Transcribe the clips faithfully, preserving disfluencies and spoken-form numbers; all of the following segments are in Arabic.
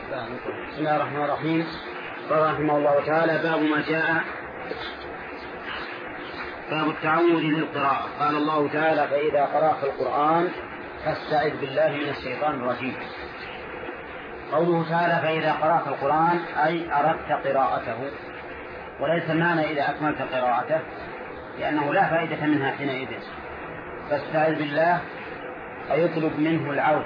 بسم الله الرحمن الرحيم. قال رحمه الله تعالى: باب ما جاء باب التعوذ للقراءة. قال الله تعالى: فإذا قرأت القرآن فاستعذ بالله من الشيطان الرجيم. قوله تعالى: فإذا قرأت القرآن أي أردت قراءته، وليس المعنى إذا أكملت قراءته، لأنه لا فائدة منها حينئذ. فاستعذ بالله أي يطلب منه العوذ،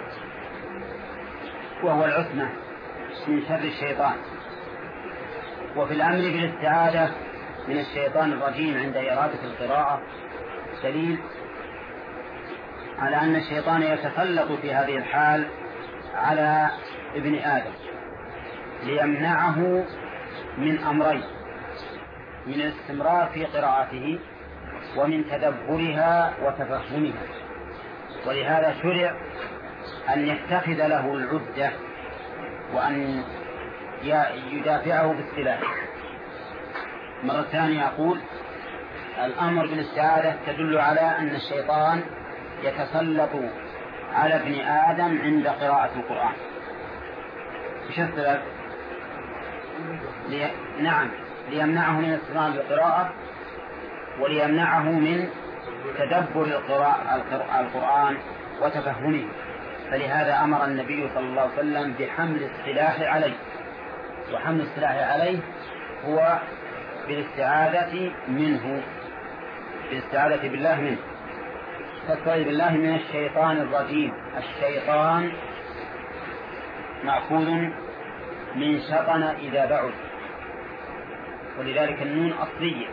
وهو العصمة من شر الشيطان. وفي الأمر بالاستعاذة من الشيطان الرجيم عند إرادة القراءة دليل على أن الشيطان يتسلط في هذه الحال على ابن آدم ليمنعه من أمرين: من الاستمرار في قراءته ومن تدبرها وتفهمها. ولهذا شرع أن يتخذ له العدة وأن يدافعه بالسلاح. مرة ثانية أقول: الأمر بالاستعاذة تدل على أن الشيطان يتسلط على ابن آدم عند قراءة القرآن. إيش السبب؟ لي... نعم ليمنعه من الاستمرار بالقراءة، وليمنعه من تدبر القراءة القرآن وتفهمه. فلهذا أمر النبي صلى الله عليه وسلم بحمل السلاح عليه، وحمل السلاح عليه هو بالاستعاذة منه، بالاستعاذة بالله منه. فاستعذ بالله من الشيطان الرجيم. الشيطان مأخوذ من شطن إذا بعد، ولذلك النون أصلية،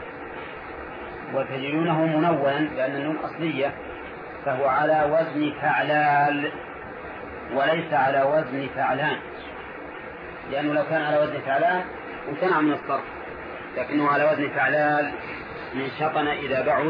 وتجدونه منونا لأن النون أصلية، فهو على وزن فعلال وليس على وزن فعلان، لأنه لو كان على وزن فعلان امتنع من الصرف، لكنه على وزن فعلال من شطن إذا بعد،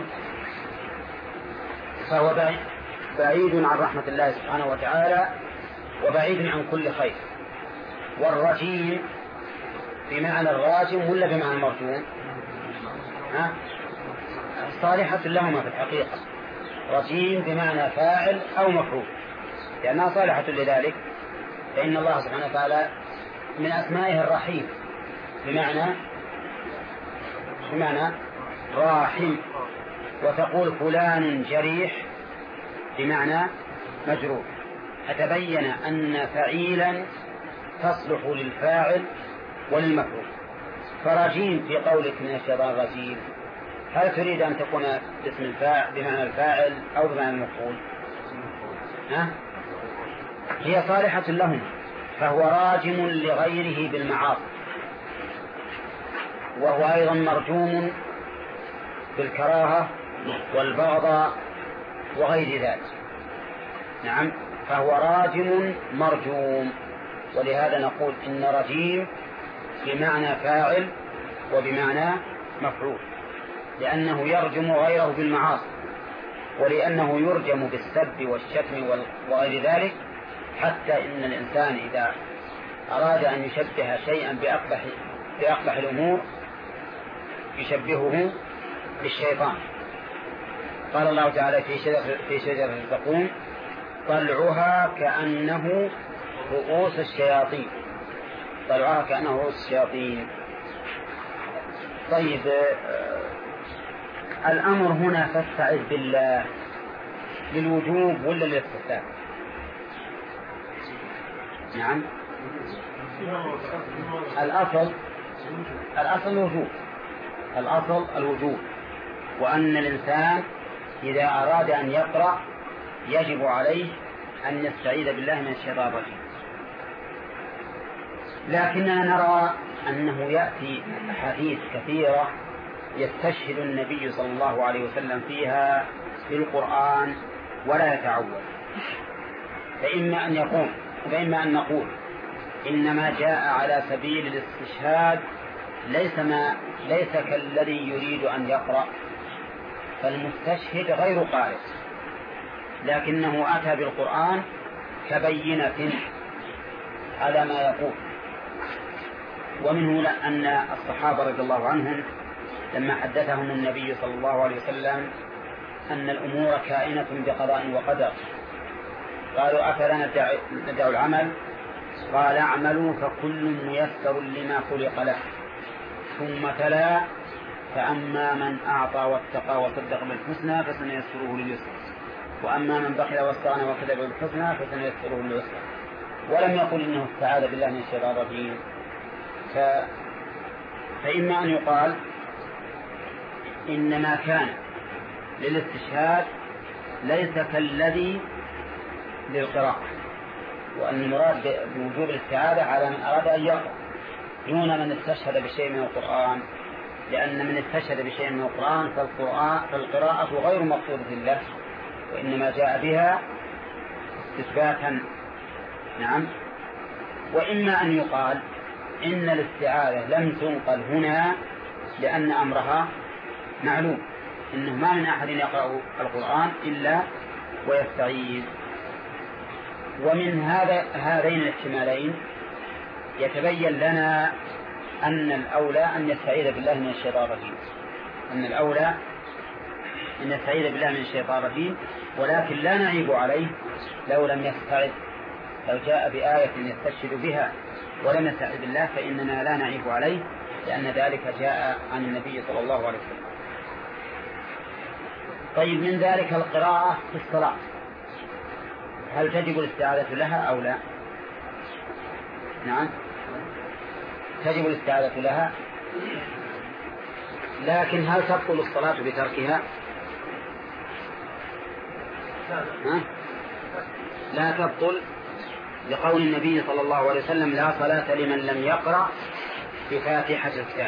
فهو بعيد عن رحمة الله سبحانه وتعالى وبعيد عن كل خير. والرجيم بمعنى الراجم ولا بمعنى المرجوم؟ ها؟ صالحة لهما في الحقيقة. رجيم بمعنى فاعل أو مفعول، لأنها صالحة لذلك، فإن الله سبحانه وتعالى من أسمائه الرحيم بمعنى بمعنى راحم. وتقول فلان جريح بمعنى مجروح، فتبين أن فعيلا تصلح للفاعل وللمفعول. فرجيم في قولك من الشيطان الرجيم، هل تريد أن تكون باسم الفاعل بمعنى الفاعل أو بمعنى المفعول؟ ها؟ هي صالحة لهم، فهو راجم لغيره بالمعاصي، وهو أيضا مرجوم بالكراهة والبغضاء وغير ذلك. نعم، فهو راجم مرجوم. ولهذا نقول إن رجيم بمعنى فاعل وبمعنى مفعول، لأنه يرجم غيره بالمعاصي، ولأنه يرجم بالسب والشتم وغير ذلك، حتى إن الإنسان إذا أراد أن يشبه شيئا بأقبح, بأقبح الأمور يشبهه بالشيطان. قال الله تعالى في شجرة, في شجرة الزقوم: طلعها كأنه رؤوس الشياطين. طلعها كأنه رؤوس الشياطين. طيب، الأمر هنا فاستعذ بالله للوجوب ولا للاستحباب؟ نعم، الأصل الأصل الوجوب، الأصل الوجوب، وأن الإنسان إذا أراد أن يقرأ يجب عليه أن يستعيذ بالله من الشيطان الرجيم. لكننا نرى أنه يأتي حديث كثيرة يستشهد النبي صلى الله عليه وسلم فيها في القرآن ولا يتعود، فإما أن يقول فإما أن نقول إنما جاء على سبيل الاستشهاد، ليس ما ليس كالذي يريد أن يقرأ، فالمستشهد غير قارئ، لكنه أتى بالقرآن كبينة على ما يقول. ومنه أن الصحابة رضي الله عنهم لما حدثهم النبي صلى الله عليه وسلم أن الأمور كائنة بقضاء وقدر، قالوا: أفلا ندع العمل قال اعملوا فكل ميسر لما خلق له، ثم تلا فأما من أعطى واتقى وصدق بالحسنى فسنيسره لليسر، وأما من بخل واستغنى وكذب بالحسنى فسنيسره لليسر. ولم يقل إنه استعاذ بالله من الشيطان الرجيم. ف... فإما أن يقال إنما كان للاستشهاد ليس كالذي للقراءة، وأن المراد بوجوب الاستعاذة على من أراد أن يقرأ دون من استشهد بشيء من القرآن، لأن من استشهد بشيء من القرآن فالقراءة غير مقصودة له، وإنما جاء بها استثباتا. نعم. وإما أن يقال إن الاستعاذة لم تنقل هنا لأن أمرها معلوم، إنه ما من أحد يقرأ القرآن إلا ويستعيذ. ومن هذا هذين الاحتمالين يتبين لنا أن الأولى أن يستعيذ بالله من الشيطان الرجيم، أن الأولى أن يستعيذ بالله من الشيطان الرجيم، ولكن لا نعيب عليه لو لم يستعذ، لو جاء بآية يستشهد بها ولم يستعذ بالله فإننا لا نعيب عليه، لأن ذلك جاء عن النبي صلى الله عليه وسلم. طيب، من ذلك القراءة في الصلاة، هل تجب الاستعاذة لها أو لا؟ نعم، تجب الاستعاذة لها، لكن هل تبطل الصلاة بتركها؟ ها؟ لا تبطل، لقول النبي صلى الله عليه وسلم لا صلاة لمن لم يقرأ بفاتحة الكتاب.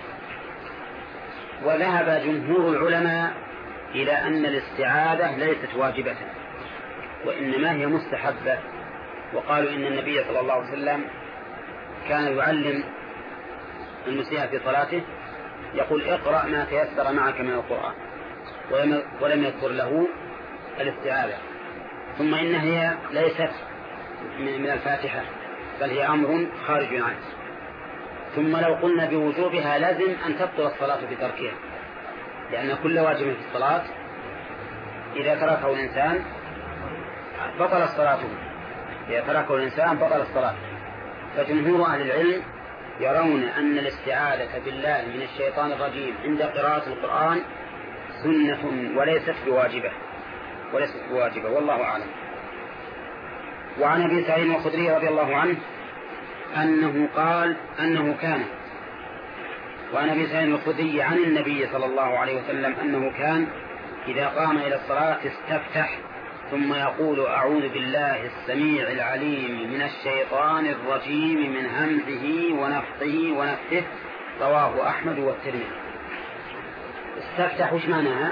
وذهب جمهور العلماء إلى أن الاستعاذة ليست واجبة وإنما هي مستحبة، وقالوا إن النبي صلى الله عليه وسلم كان يعلم المسيء في صلاته يقول اقرأ ما تيسر معك من القرآن، ولم يذكر له الاستعاذة. ثم إنها هي ليست من الفاتحة بل هي أمر خارج عنه. ثم لو قلنا بوجوبها لازم أن تبطل الصلاة بتركها، لأن كل واجب في الصلاة إذا تركه الإنسان بطل الصلاة، إذا تركه الإنسان بطل الصلاة. فجمهور أهل العلم يرون أن الاستعاذة بالله من الشيطان الرجيم عند قراءة القرآن سنة وليست بواجبة وليست بواجبة والله أعلم. وعن أبي سعيد الخدري رضي الله عنه أنه قال أنه كان وعن أبي سعيد الخدري عن النبي صلى الله عليه وسلم أنه كان إذا قام إلى الصلاة استفتح ثم يقول أعوذ بالله السميع العليم من الشيطان الرجيم من همزه ونفخه ونفثه، رواه أحمد والترمذي. استفتح وش معناها؟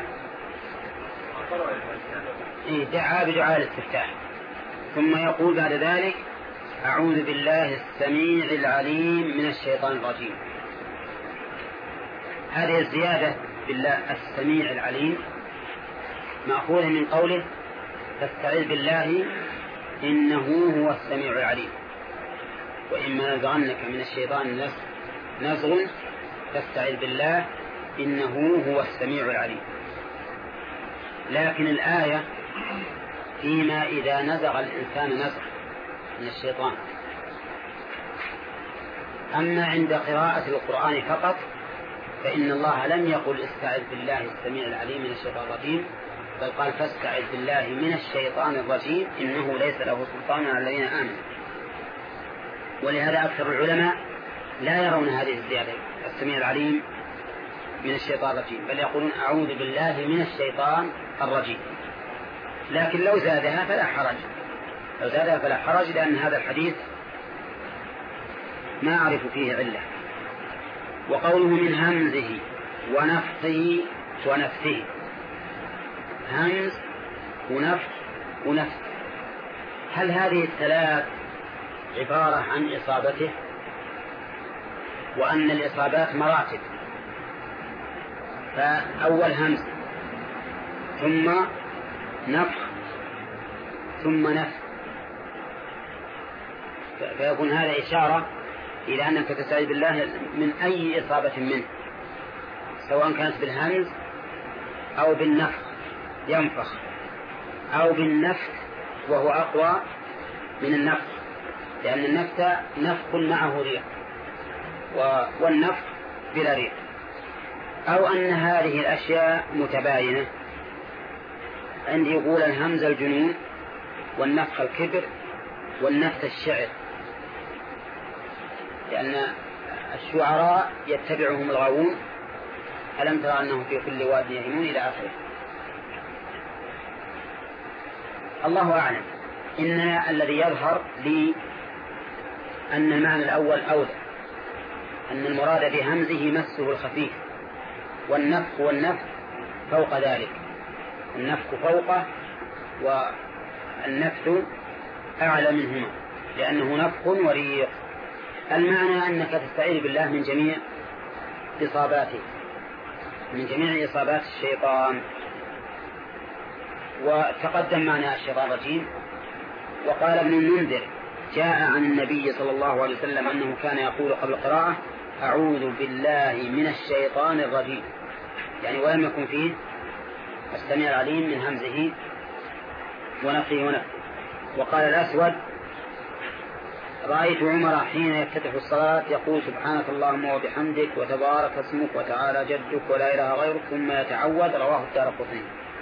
إيه، دعا بدعاء الاستفتاح، ثم يقول بعد ذلك أعوذ بالله السميع العليم من الشيطان الرجيم. هذه الزيادة بالله السميع العليم مأخوذة من قوله فاستعذ بالله إنه هو السميع العليم، وإما نزغنك من الشيطان نزغ فاستعذ بالله إنه هو السميع العليم. لكن الآية فيما إذا نزغ الإنسان نزغ من الشيطان. أما عند قراءة القرآن فقط فإن الله لم يقل استعذ بالله السميع العليم من الشيطان الرجيم، بل قال فاستعذ بالله من الشيطان الرجيم إنه ليس له سلطان على الذين آمنوا. ولهذا أكثر العلماء لا يرون هذه الزيادة السميع العليم من الشيطان الرجيم، بل يقولون أعوذ بالله من الشيطان الرجيم. لكن لو زادها فلا حرج، لو زادها فلا حرج، لأن هذا الحديث ما أعرف فيه علة. وقوله من همزه ونفخه ونفثه، همز ونفخ ونفث، هل هذه الثلاث عبارة عن إصابته؟ وأن الإصابات مراتب، فأول همز ثم نفخ ثم نفث، فيكون هذا إشارة إلى أنك تستعيذ بالله من أي إصابة منه، سواء كانت بالهمز أو بالنفخ ينفخ أو بالنفث وهو أقوى من النفخ لأن النفث نفخ معه ريح، والنفخ بلا ريح. أو أن هذه الأشياء متباينة، عندي يقول الهمز الجنون، والنفخ الكبر، والنفث الشعر، لأن الشعراء يتبعهم الغاوون، ألم ترى أنهم في كل واد يهيمون إلى آخره. الله أعلم. إننا الذي يظهر لي أن المعنى الأول أوضح، أن المراد بهمزه مسه الخفيف، والنفخ والنفث فوق ذلك، النفخ فوقه والنفث أعلى منهما، لأنه نفخ وريق. المعنى أنك تستعيذ بالله من جميع إصاباته، من جميع إصابات الشيطان. وتقدم معنا الشيطان الرجيم. وقال ابن المنذر جاء عن النبي صلى الله عليه وسلم أنه كان يقول قبل القراءة أعوذ بالله من الشيطان الرجيم، يعني ولم يكن فيه السميع العليم من همزه ونفخه ونفخه. وقال الأسود رأيت عمر حين يفتتح الصلاة يقول سبحانك اللهم وبحمدك وتبارك اسمك وتعالى جدك ولا إله غيرك، ثم يتعوذ. رواه الدارقطني.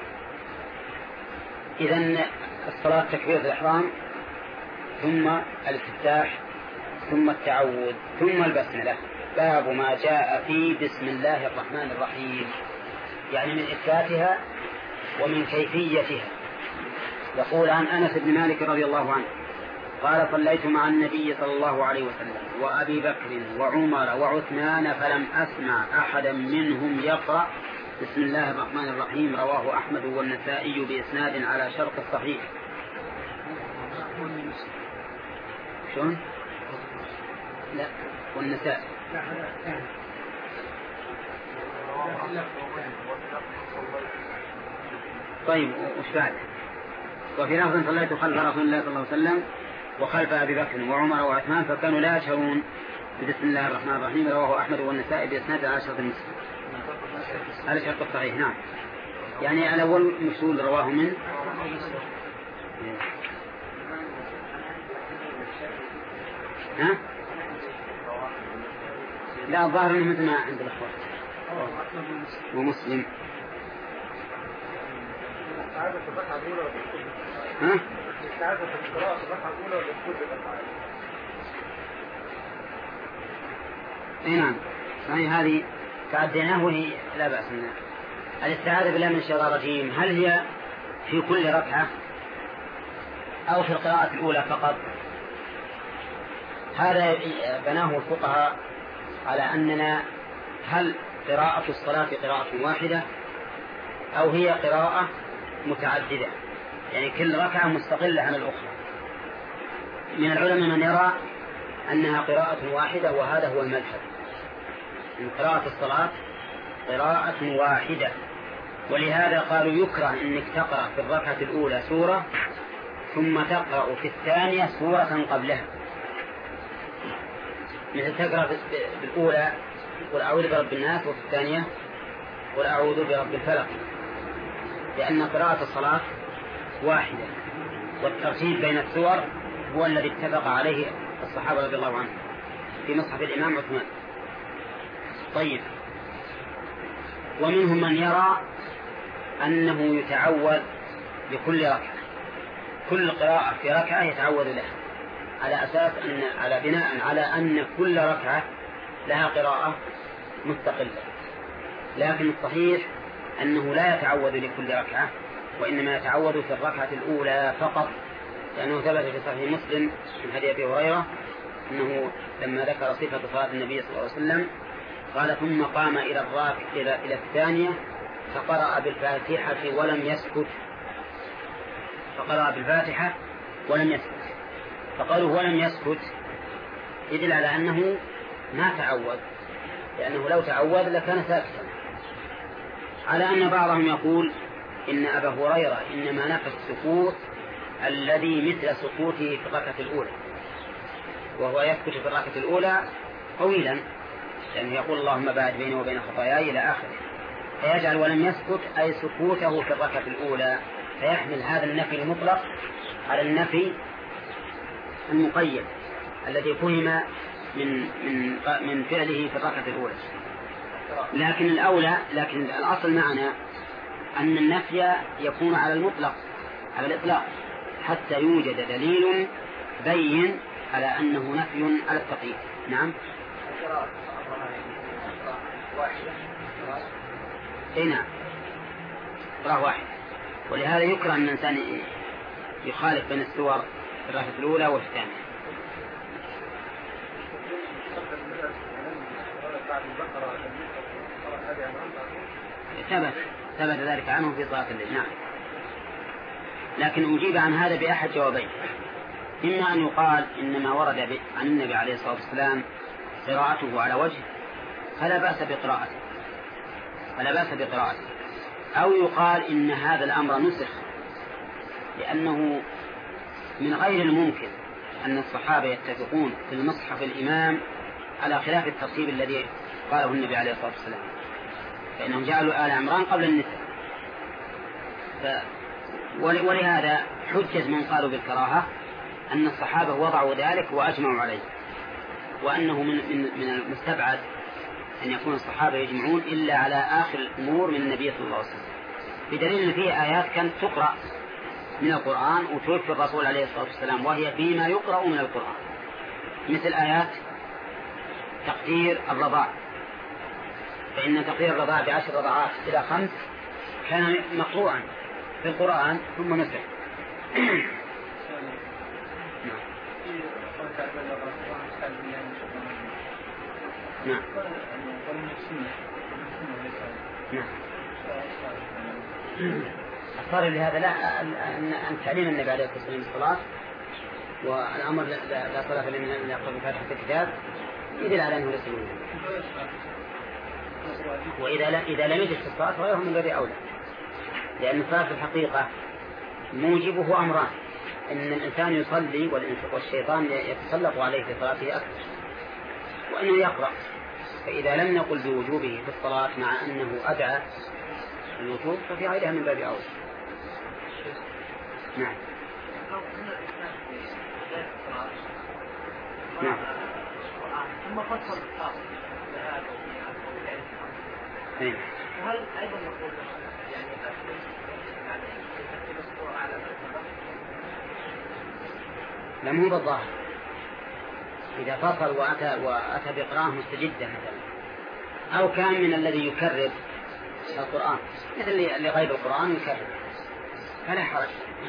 إذن الصلاة تكبيرة الإحرام، ثم الافتتاح، ثم التعوذ، ثم البسملة. باب ما جاء في بسم الله الرحمن الرحيم، يعني من إثباتها ومن كيفيتها. يقول عن أنس بن مالك رضي الله عنه قال صليت مع النبي صلى الله عليه وسلم وأبي بكر وعمر وعثمان فلم أسمع أحدا منهم يقرأ بسم الله الرحمن الرحيم. رواه أحمد والنسائي بإسناد على شرط الصحيح. شون؟ لا، والنسائي. طيب وش بعد؟ وفي لفظ صليت خلف رسول الله صلى الله عليه وسلم وخلف أبي بكر وعمر وعثمان فكانوا لا يشهرون بسم الله الرحمن الرحيم. رواه أحمد والنسائي بإسناد على شرط المسلم، على شرط الصحيح. نعم، يعني الأول مسؤول رواه من ها؟ لا، الظاهر انه مثل ما عند الأخوة ومسلم. ها؟ اي نعم، يعني هذه تعديناه وهي لا بأس منها. الاستعاذة بالله من الشيطان الرجيم هل هي في كل ركعة أو في القراءة الأولى فقط؟ هذا بناه الفقهاء على أننا هل قراءة الصلاة قراءة واحدة أو هي قراءة متعددة، يعني كل ركعة مستقلة عن الأخرى. من العلماء من يرى أنها قراءة واحدة، وهذا هو المذهب، من قراءة الصلاة قراءة واحدة. ولهذا قالوا يكره أنك تقرأ في الركعة الأولى سورة ثم تقرأ في الثانية سورة قبلها، مثل تقرأ بالأولى قل أعوذ برب الناس وفي الثانية قل أعوذ برب الفلق، لأن قراءة الصلاة واحدة، والترتيب بين السور هو الذي اتفق عليه الصحابة رضي الله عنهم في مصحف الإمام عثمان. طيب، ومنهم من يرى أنه يتعوذ لكل ركعة، كل قراءة في ركعة يتعوذ لها، على أساس أن على بناء على أن كل ركعة لها قراءة مستقلة. لكن الصحيح أنه لا يتعوذ لكل ركعة، وإنما يتعوذ في الركعة الأولى فقط، لأنه ثبت في صحيح مسلم من حديث أبي هريرة أنه لما ذكر صفة صلاة النبي صلى الله عليه وسلم قال ثم قام إلى الراكع إلى إلى الثانية فقرأ بالفاتحة ولم يسكت، فقرأ بالفاتحة ولم يسكت. فقالوا ولم يسكت يدل على أنه ما تعوذ، لأنه لو تعوذ لكان ساكتا. على أن بعضهم يقول إن أبا هريرة إنما نفى السكوت الذي مثل سكوته في الركعة الأولى، وهو يسكت في الركعة الأولى طويلا، لأنه يقول اللهم باعد بيني وبين خطاياي إلى آخره، فيجعل ولم يسكت أي سكوته في الركعة الأولى، فيحمل هذا النفي المطلق على النفي المقيد. الذي فهم من من من فعله في الركعة الأولى. لكن الأولى لكن الأصل معنا أن النفي يكون على المطلق على الإطلاق حتى يوجد دليل بين على أنه نفي على التقييد. نعم. اي نعم قراءة واحد. ولهذا يكره أن الإنسان يخالف بين السور في الركعة الأولى والثانية. ثبت ثبت ذلك عنه في صلاة الليل. نعم. لكن أجيب عن هذا بأحد جوابين. إما أن يقال إنما ورد عن النبي عليه الصلاة والسلام قراءته على وجه فلا بأس بقراءته فلا بأس بقراءته أو يقال إن هذا الأمر نسخ لأنه من غير الممكن أن الصحابة يتفقون في المصحف الإمام على خلاف الترتيب الذي قاله النبي عليه الصلاة والسلام، فإنهم جعلوا آل عمران قبل النساء. ف... ولهذا حجة من قالوا بالكراهة أن الصحابة وضعوا ذلك وأجمعوا عليه، وأنه من, من, من المستبعد أن يكون الصحابة يجمعون إلا على آخر الأمور من النبي صلى الله عليه وسلم، بدليل أن فيه آيات كانت تقرأ من القرآن وتوفي الرسول عليه الصلاة والسلام وهي فيما يقرأ من القرآن، مثل آيات تقدير الرضاع، فإن تقدير الرضاع بعشر رضعات إلى خمس كان مقروءا في القرآن ثم نسخ. نعم. نعم. أصار لهذا لا أن تعليم النبي عليه الصلاة والسلام الصلاة والأمر لا صلاة لمن لم يقرأ بفاتحة الكتاب يدل على أنه ليس منه، وإذا لا إذا لم يجد في الصلاة فغيره من غير أولى، لأن الصلاة في الحقيقة موجبه أمران: أن الإنسان يصلي والشيطان يتسلط عليه في صلاته أكثر، وأنه يقرأ. فإذا لم نقل بوجوبه في الصلاة مع أنه أدعى الوجوب ففي غيرها من باب أولى. نعم. نعم. ثم فصل أين؟ وهل أيضا نقول يعني يعني ترتيب الصورة على لا مو بالظاهر. إذا فصل وأتى وأتى بقراءة مستجدة مثلا، أو كان من الذي يكرر القرآن مثل اللي غير القرآن يكرر فلا حرج.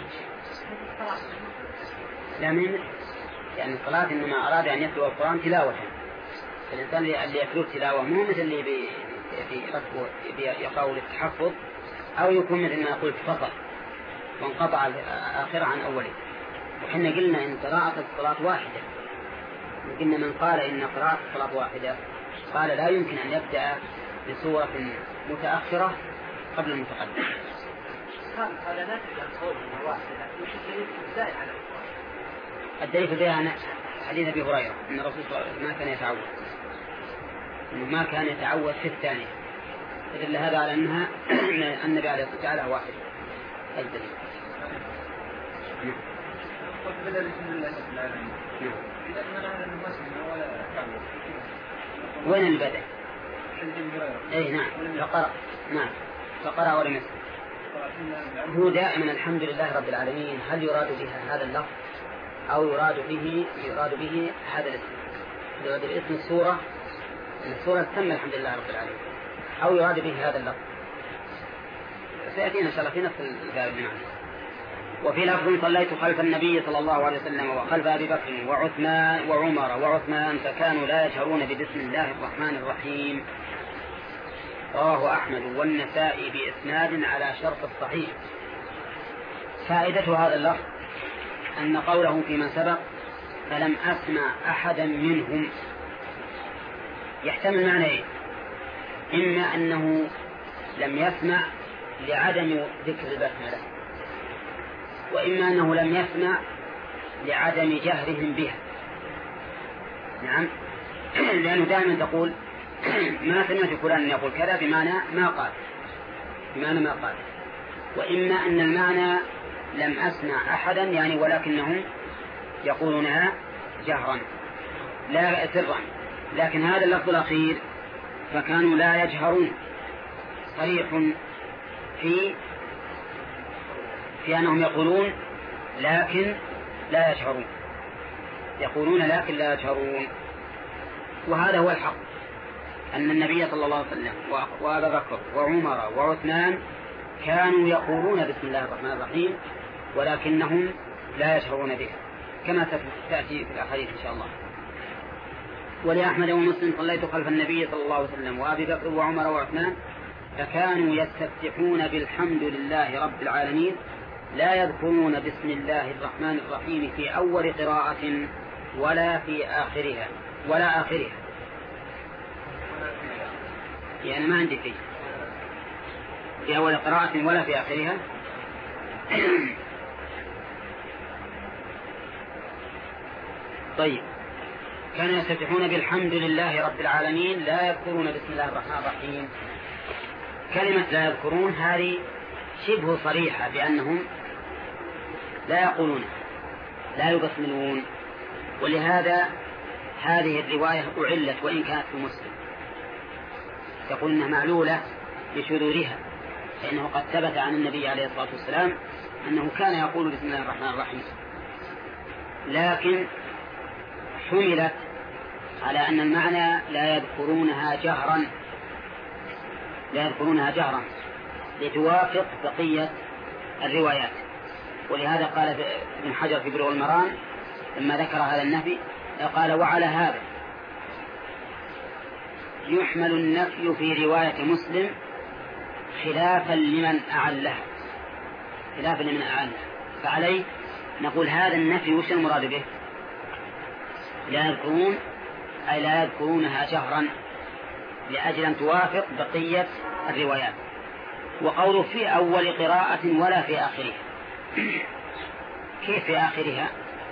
لا من يعني الصلاة إنما أراد أن يتلو القرآن تلاوة، الإنسان اللي يتلو تلاوة مو مثل اللي بي يقرأ للتحفظ، أو يكون مثل ما قلت فصل وانقطع آخر عن أوله. وحنا قلنا إن قراءة الصلاة واحدة، وقلنا من قال إن قراءة الصلاة واحدة قال لا يمكن أن يبدأ بسورة متأخرة قبل المتقدم. هذا نفي القول واحدة، وش الدليل الزائد على الدليل في حديث أبي هريرة أن الرسول صلى الله عليه وسلم ما كان يتعوذ، إنه ما كان يتعوذ في الثانية، فدل هذا على أنها النبي عليه الصلاة والسلام واحد. الدليل وين البدء؟ أي نعم فقرأ. نعم فقرأ ولم يسمع. هو دائما الحمد لله رب العالمين، هل يراد بها هذا اللفظ أو يراد به يراد به هذا الاسم؟ يراد الاسم السورة السورة تسمى الحمد لله رب العالمين، أو يراد به هذا اللفظ؟ سيأتينا إن شاء الله في نفس الباب المعنى. وفي لفظ: صليت خلف النبي صلى الله عليه وسلم وخلف أبي بكر وعثمان وعمر وعثمان فكانوا لا يجهرون ببسم الله الرحمن الرحيم. رواه أحمد والنسائي بإسناد على شرط الصحيح. فائدة هذا اللفظ أن قوله فيما سبق فلم أسمع أحدا منهم يحتمل معنى: إما أنه لم يسمع لعدم ذكر البسملة، وإما أنه لم يسمع لعدم جهرهم بها. نعم. لأنه دائما تقول ما سمعت فلان يقول كذا بمعنى ما قال بمعنى ما قال وإما أن المعنى لم أسمع أحدا يعني ولكنهم يقولونها جهرا لا سرا، لكن هذا اللفظ الأخير فكانوا لا يجهرون، صريح في في أنهم يقولون لكن لا يجهرون، يقولون لكن لا يجهرون. وهذا هو الحق، أن النبي صلى الله عليه وسلم وأبا بكر وعمر وعثمان كانوا يقولون بسم الله الرحمن الرحيم ولكنهم لا يجهرون بها، كما ستأتي في الأحاديث إن شاء الله. ولأحمد ومسلم صليت خلف النبي صلى الله عليه وسلم وأبي بكر وعمر وعثمان فكانوا يستفتحون بالحمد لله رب العالمين لا يذكرون بسم الله الرحمن الرحيم في أول قراءة ولا في آخرها ولا آخرها، يعني ما عندي فيه في أول قراءة ولا في آخرها. طيب، كانوا يستفتحون بالحمد لله رب العالمين لا يذكرون بسم الله الرحمن الرحيم. كلمة لا يذكرون هذه شبه صريحة بأنهم لا يقولون، لا يبسملون، ولهذا هذه الرواية أعلت وإن كانت في مسلم، يقول إنها معلولة بشذورها، فإنه قد ثبت عن النبي عليه الصلاة والسلام أنه كان يقول بسم الله الرحمن الرحيم، لكن حملت على أن المعنى لا يذكرونها جهرا، لا يذكرونها جهرا لتوافق بقية الروايات. ولهذا قال ابن حجر في بلوغ المرام لما ذكر هذا النفي قال وعلى هذا يحمل النفي في رواية مسلم خلافا لمن أعلها، خلافا لمن أعلها، فعليه نقول هذا النفي وش المراد به؟ لا يذكرون أي لا يذكرونها جهرا لأجل أن توافق بقية الروايات. وقوله في أول قراءة ولا في آخرها، كيف في آخرها؟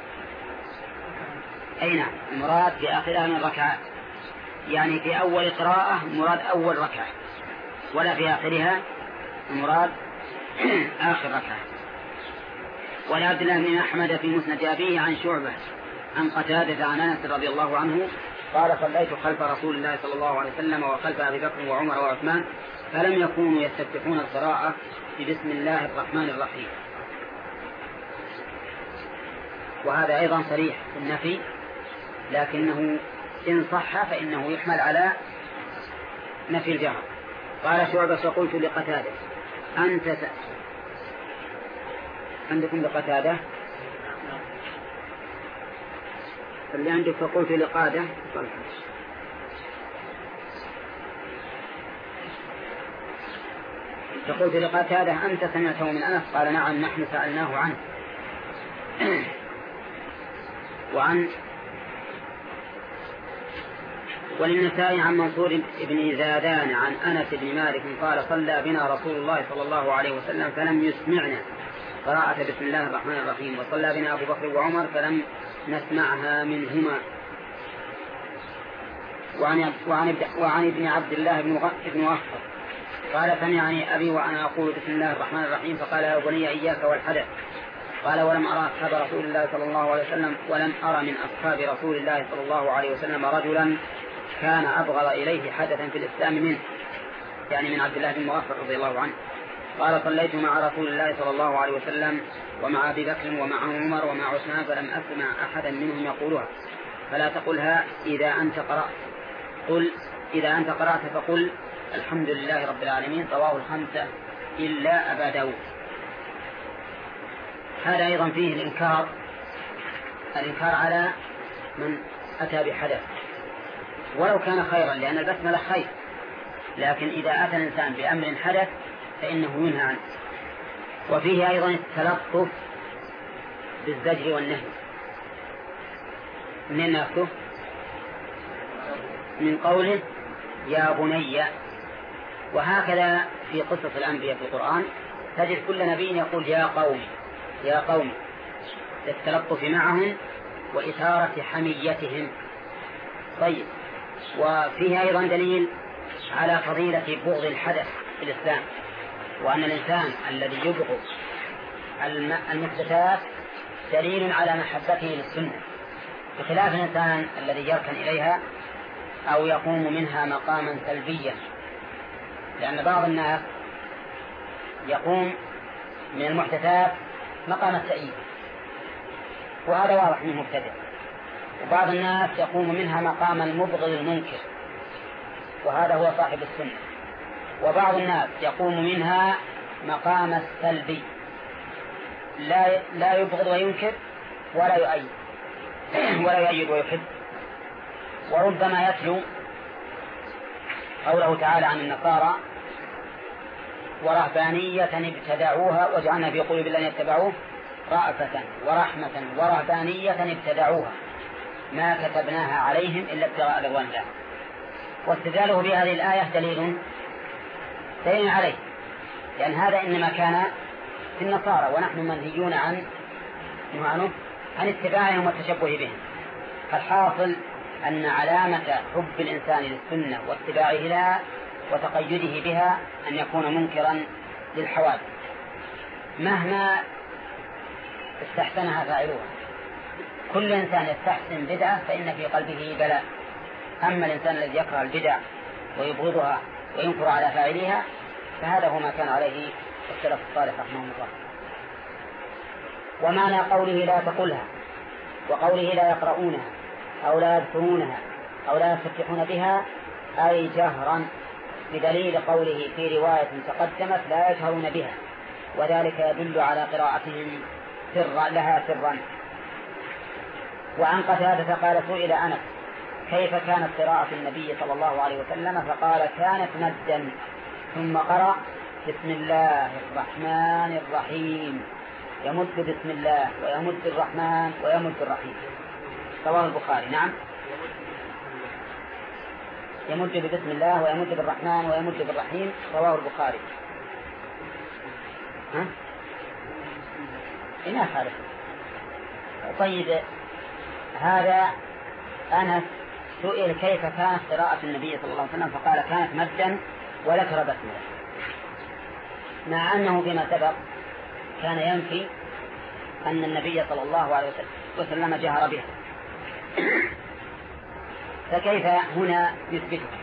أي نعم، المراد في آخرها من الركعات، يعني في أول قراءة مراد أول ركعة، ولا في آخرها المراد آخر ركعة. ولعبد الله بن أحمد في مسند أبيه عن شعبة عن قتادة عن أنس رضي الله عنه قال صليت خلف رسول الله صلى الله عليه وسلم وخلف أبي بكر وعمر وعثمان فلم يكونوا يستفتحون القراءة بسم الله الرحمن الرحيم. وهذا أيضا صريح في النفي، لكنه إن صح فإنه يحمل على نفي الجهر. قال شعبة فقلت لقتادة أنت س... عندكم لقتادة اللي عندك فقلت لقادة فقلت لقتادة أنت سمعته من أنس؟ قال نعم نحن سألناه عنه. وعن وللنسائي عن منصور بن زادان عن أنس بن مالك قال صلى بنا رسول الله صلى الله عليه وسلم فلم يسمعنا قراءة بسم الله الرحمن الرحيم، وصلى بنا أبو بكر وعمر فلم نسمعها منهما. وعن, وعن, وعن ابن عبد الله بن غفر قال سمعني أبي وأنا أقول بسم الله الرحمن الرحيم فقال يا بني إياك والحدث. قال ولم أرى أصحاب رسول الله صلى الله عليه وسلم ولم أرى من أصحاب رسول الله صلى الله عليه وسلم رجلا كان أبغض إليه حدثا في الإسلام منه، يعني من عبد الله بن مغفر رضي الله عنه. قال صليت مع رسول الله صلى الله عليه وسلم ومع أبي بكر ومع عمر ومع عثمان فلم أسمع أحدا منهم يقولها، فلا تقلها إذا أنت قرأت، قل إذا أنت قرأت فقل الحمد لله رب العالمين رواه الخمسة إلا أبا داود. هذا أيضا فيه الإنكار، الإنكار على من أتى بحدث ولو كان خيرا، لأن البسملة خير، لكن إذا أتى الإنسان بأمر حدث فإنه ينهى عنه. وفيه أيضا التلطف بالزجر والنهي. من نفسه من قوله يا بني. وهكذا في قصة الأنبياء في القرآن تجد كل نبي يقول يا قوم يا قوم للتلطف معهم وإثارة حميتهم. طيب، وفيه أيضا دليل على فضيلة بغض الحدث في الإسلام، وأن الإنسان الذي يبغض المحدثات دليل على محبته للسنة، بخلاف الإنسان الذي يركن إليها أو يقوم منها مقاما سلبيا، لأن بعض الناس يقوم من المحدثات مقام التأييد، وهذا واضح منه مبتدع. وبعض الناس يقوم منها مقام المبغض المنكر، وهذا هو صاحب السنة. وبعض الناس يقوم منها مقام السلبي، لا لا يبغض وينكر ولا يؤيد ولا يؤيد ويحب. وربما يتلو قوله تعالى عن النصارى: ورهبانية ابتدعوها وجعلنا في قلوب الذين اتبعوه رأفة ورحمة ورهبانية ابتدعوها ما كتبناها عليهم إلا ابتغاء رضوان الله. واستدلاله بهذه الآية دليل دليل عليه، لأن هذا إنما كان في النصارى، ونحن منهيون عن عنه عن اتباعهم والتشبه بهم. فالحاصل أن علامة حب الإنسان للسنة واتباعه لها وتقيده بها أن يكون منكرا للحوادث مهما استحسنها فاعلوها. كل إنسان يستحسن بدعة فإن في قلبه بلاء، أما الإنسان الذي يكره البدع ويبغضها وينكر على فاعليها فهذا هو ما كان عليه السلف الصالح رحمه الله. ومعنى قوله لا تقلها وقوله لا يقرؤونها أو لا يذكرونها أو لا يفتحون بها أي جهرا، بدليل قوله في رواية تقدمت لا يجهرون بها، وذلك يدل على قراءتهم سرا لها سرا. وعن قتادة قال: سئل أنس كيف كانت قراءة النبي صلى الله عليه وسلم؟ فقال: كانت مدا ثم قرأ بسم الله الرحمن الرحيم، يمد بسم الله ويمد الرحمن ويمد الرحيم. رواه البخاري. نعم، يمد بسم الله ويمد بالرحمن ويمد بالرحيم، رواه البخاري. ها؟ إنها خالف. طيب، هذا أنس سئل كيف كانت قراءة النبي صلى الله عليه وسلم فقال: كانت مدا وذكر بسمله، مع أنه فيما سبق كان ينفي أن النبي صلى الله عليه وسلم جهر بها، فكيف هنا يثبتها؟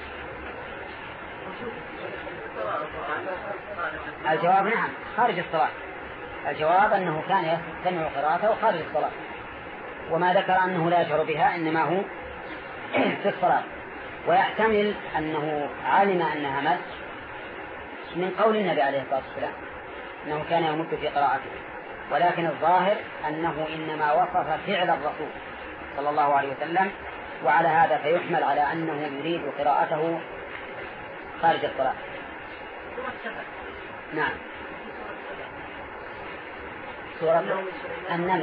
الجواب: نعم، خارج الصلاة. الجواب أنه كان يستمع قراءته خارج الصلاة، وما ذكر أنه لا يجهر بها إنما هو في الصلاة. ويحتمل أنه علم أنها مد من قول النبي عليه الصلاة والسلام أنه كان يمد في قراءته، ولكن الظاهر أنه إنما وصف فعل الرسول صلى الله عليه وسلم، وعلى هذا فيحمل على أنه يريد قراءته خارج الصلاة. نعم، سورة النمل.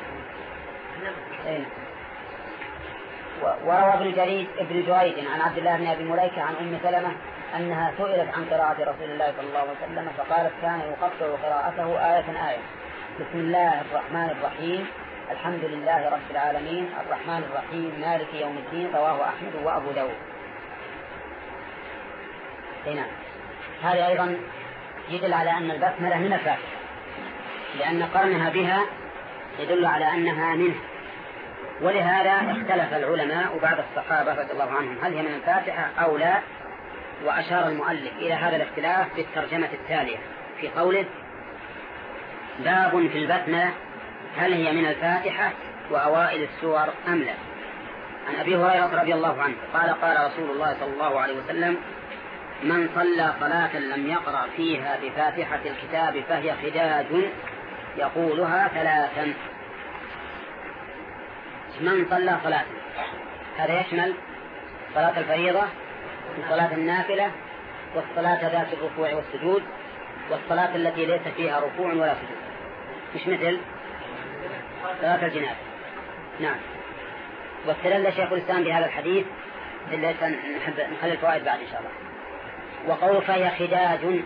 وروى ابن جريج ابن جريج عن عبد الله بن أبي مليكة عن أم سلمة أنها سئلت عن قراءة رسول الله صلى الله عليه وسلم فقالت: كان يقطع قراءته آية آية: بسم الله الرحمن الرحيم، الحمد لله رب العالمين، الرحمن الرحيم، مالك يوم الدين. رواه أحمد وأبو داود. هنا هذا أيضا يدل على أن البسملة من الفاتحة، لأن قرنها بها يدل على أنها منه. ولهذا اختلف العلماء وبعض الصحابة رضي الله عنهم هل هي من الفاتحة أو لا، وأشار المؤلف إلى هذا الاختلاف بالترجمة التالية في قوله: باب في البسملة هل هي من الفاتحة وأوائل السور أم لا. عن أبي هريرة رضي الله عنه قال: قال رسول الله صلى الله عليه وسلم: من صلى صلاة لم يقرأ فيها بفاتحة الكتاب فهي خداج يقولها ثلاثا. من صلى صلاة، هذا يشمل صلاة الفريضة وصلاة النافلة والصلاة ذات الركوع والسجود والصلاة التي ليس فيها ركوع ولا سجود، مش مثل صلاة الجنازة. نعم. واستدل شيخ الإسلام بهذا الحديث اللي نحب نخلي الفوائد بعد إن شاء الله. وقول فهي خداج،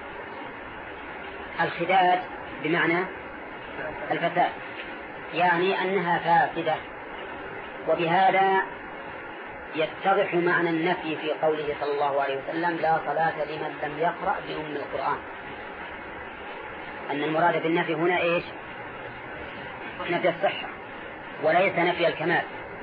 الخداج بمعنى الفساد، يعني أنها فاسدة. وبهذا يتضح معنى النفي في قوله صلى الله عليه وسلم: لا صلاة لمن لم يقرأ بأم القرآن. أن المراد بالنفي هنا إيش؟ نفي الصحة وليس نفي الكمال.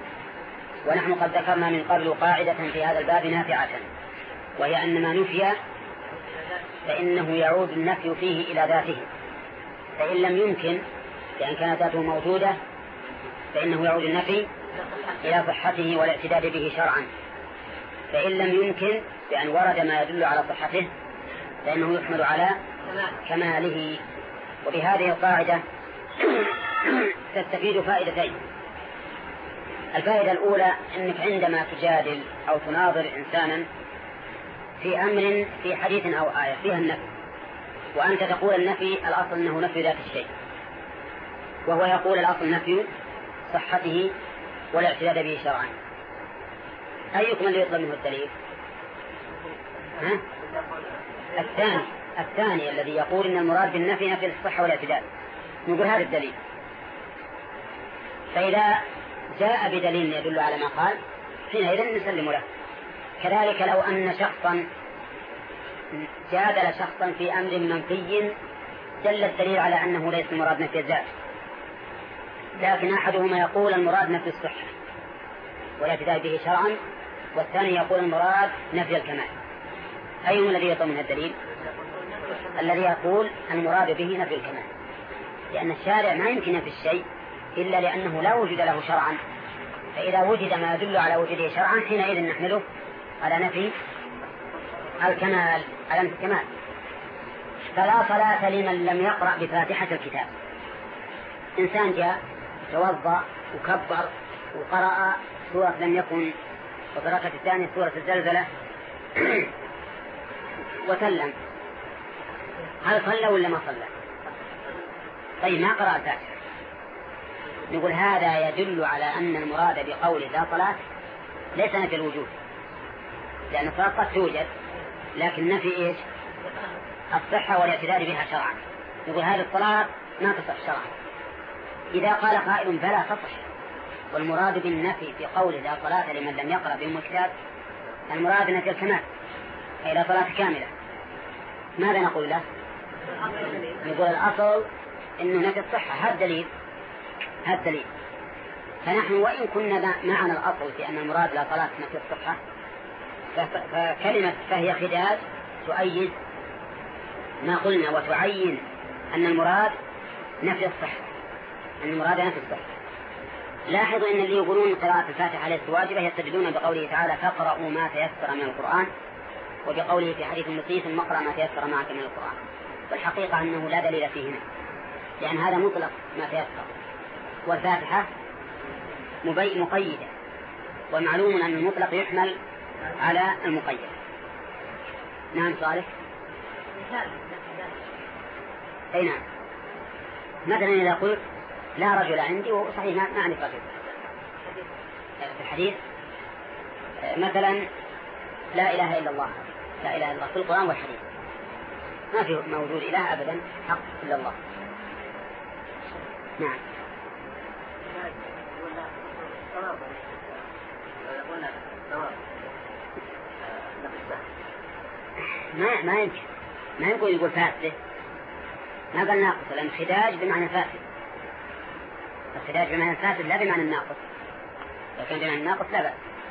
ونحن قد ذكرنا من قبل قاعدة في هذا الباب نافعة، وهي أن ما نفي فإنه يعود النفي فيه إلى ذاته، فإن لم يمكن لأن كانت ذاته موجودة فإنه يعود النفي إلى صحته والاعتداد به شرعا، فإن لم يمكن بأن ورد ما يدل على صحته فإنه يحمل على كماله. وبهذه القاعدة تستفيد فائدتين. الفائدة الأولى أنك عندما تجادل أو تناظر إنسانا في أمر في حديث أو آية فيها النفي، وأنت تقول النفي الأصل أنه نفي ذات الشيء، وهو يقول الأصل نفي صحته والاعتداد به شرعا، أيكم اللي يطلب منه الدليل؟ ها؟ الثاني الثاني الذي يقول إن المراد بالنفي نفي الصحة والاعتداد، نقول هذا الدليل. فإذا جاء بدليل يدل على ما قال حينئذ نسلم له. كذلك لو أن شخصا جادل شخصا في أمر منفي دل الدليل على أنه ليس المراد نفي الذات، لكن أحدهما يقول المراد نفي الصحة والاعتداد به شرعا، والثاني يقول المراد نفي الكمال، أيهما الذي يطلب منه الدليل؟ الذي يقول المراد به نفي الكمال، لأن الشارع ما يمكن نفي الشيء إلا لأنه لا وجود له شرعا، فإذا وجد ما يدل على وجوده شرعا حينئذ نحمله على نفي الكمال على نفي الكمال. فلا صلاة لمن لم يقرأ بفاتحة الكتاب. إنسان جاء توضأ وكبر وقرأ سورة لم يكن وفي الركعة الثانية سورة الزلزلة وسلم، هل صلى ولا ما صلى؟ طيب ما قرأ الفاتحة، نقول هذا يدل على أن المراد بقول لا صلاة ليس نفي الوجود، لأن الصلاة قد توجد لكن نفي إيش؟ الصحة والاعتداد بها شرعا. نقول هذه الصلاة ما تصح شرعا. إذا قال قائل فلا تصح، والمراد بالنفي في قول لا صلاة لمن لم يقرأ بأم الكتاب المراد نفي الكمال، أي لا صلاة كاملة، ماذا نقول له؟ نقول الأصل إنه نفي الصحة، هذا دليل هذا دليل. فنحن وإن كنا معنا الأصل في أن المراد لا صلاة نفي الصحة، فكلمة فهي خداج تؤيد ما قلنا وتعين أن المراد نفي الصحة، أن المراد نفي الصحة. لاحظوا أن اللي يقولون قراءة الفاتحة ليست واجبة يستدلون بقوله تعالى فاقرأوا ما تيسر من القرآن، وبقوله في حديث المسيء ثم اقرأ ما تيسر معك من القرآن. والحقيقة أنه لا دليل فيه هنا، لأن هذا مطلق ما تيسر، والفاتحة مقيدة، والمعلوم أن المطلق يحمل على المقيد. نعم صالح. أي نعم، مثلا إذا قلت لا رجل عندي، وصحيح ما أعني رجل في الحديث، مثلا لا إله إلا الله، لا إله إلا الله في القرآن والحديث ما في موجود إله أبدا حق إلا الله. نعم. ما ما يمكن ما يقول يقول فاسد، ما قال ناقص، لأن خداج بمعنى فاسد، الخداج بمعنى فاسد لا بمعنى الناقص، لو كان بمعنى الناقص لا بأس.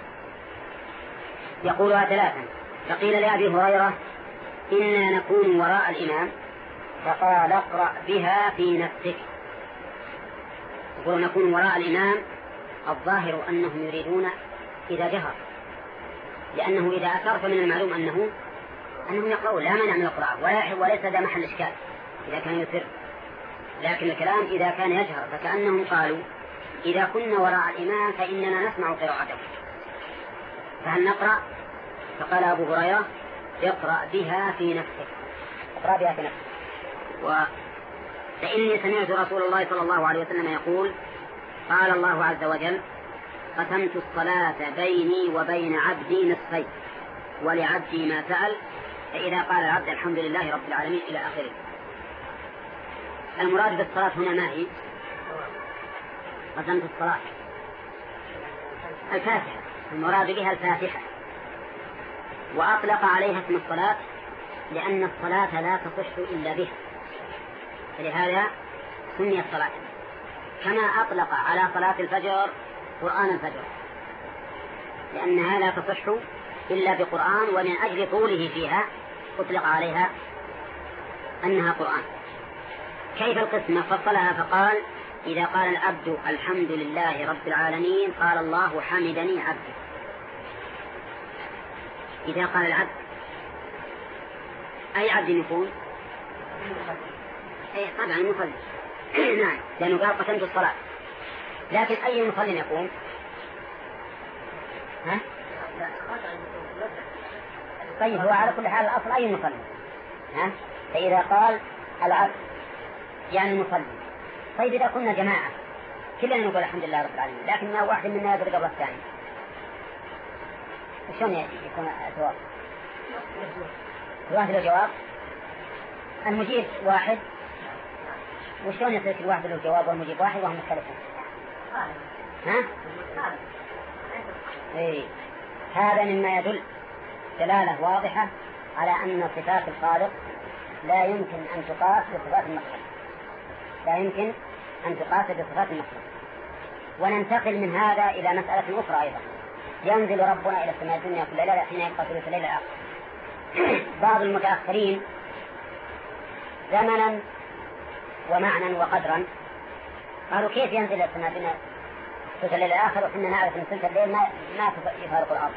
يقولها ثلاثا. فقيل لأبي هريرة إنا نكون وراء الإمام فقال اقرأ بها في نفسك. يقول نكون وراء الإمام، الظاهر أنهم يريدون إذا جهر، لأنه إذا أثر فمن المعلوم أنه أنهم يقرأون، لا مانع من القراءة وليس ذا محل إشكال إذا كان يسر، لكن الكلام إذا كان يجهر فكأنهم قالوا إذا كنا وراء الإمام فإننا نسمع قراءته فهل نقرأ؟ فقال أبو هريرة اقرأ بها في نفسك، اقرأ بها في نفسك. و... فإني سمعت رسول الله صلى الله عليه وسلم يقول قال الله عز وجل قسمت الصلاة بيني وبين عبدي نصفين ولعبدي ما سأل، فإذا قال العبد الحمد لله رب العالمين إلى آخره. المراد بالصلاة هنا ما هي؟ قسمت الصلاة الفاتحة، المراد بها الفاتحة، وأطلق عليها اسم الصلاة لأن الصلاة لا تصح إلا بها، فلهذا سميت صلاة، كما أطلق على صلاة الفجر قرآن الفجر، لأنها لا تصح إلا بقرآن، ومن أجل طوله فيها أطلق عليها أنها قرآن. كيف القسمة؟ فصلها فقال: إذا قال العبد الحمد لله رب العالمين قال الله حمدني عبدي. إذا قال العبد أي عبد يكون؟ أي طبعا المصلي. نعم، لأنه قال قسمت الصلاة. لكن أي مصلي يقوم؟ ها؟ طيب هو على كل حال الأصل أي مصلي. ها؟ فإذا قال العبد يعني المصلي. طيب إذا كنا جماعة كلنا نقول الحمد لله رب العالمين، لكن ما واحد منا يقول قبل الثاني، شلون يكون الجواب؟ الواحد له جواب، المجيب واحد، وشلون يصير كل واحد له جواب والمجيب واحد وهم مختلفون؟ ها؟ إيه. هذا مما يدل دلالة واضحة على أن صفات الخالق لا يمكن أن تقاس بصفات المخلوق، لا يمكن أن تقاس بصفات المخلوق. وننتقل من هذا إلى مسألة أخرى أيضا. ينزل ربنا إلى السماء الدنيا كل ليلة حين يبقى ثلث الليل الآخر. بعض المتأخرين زمنا ومعنى وقدرا قالوا كيف ينزل إلى السماء الدنيا ثلث الليل الآخر وحنا نعرف أن ثلث الليل ما ما يفارق الأرض.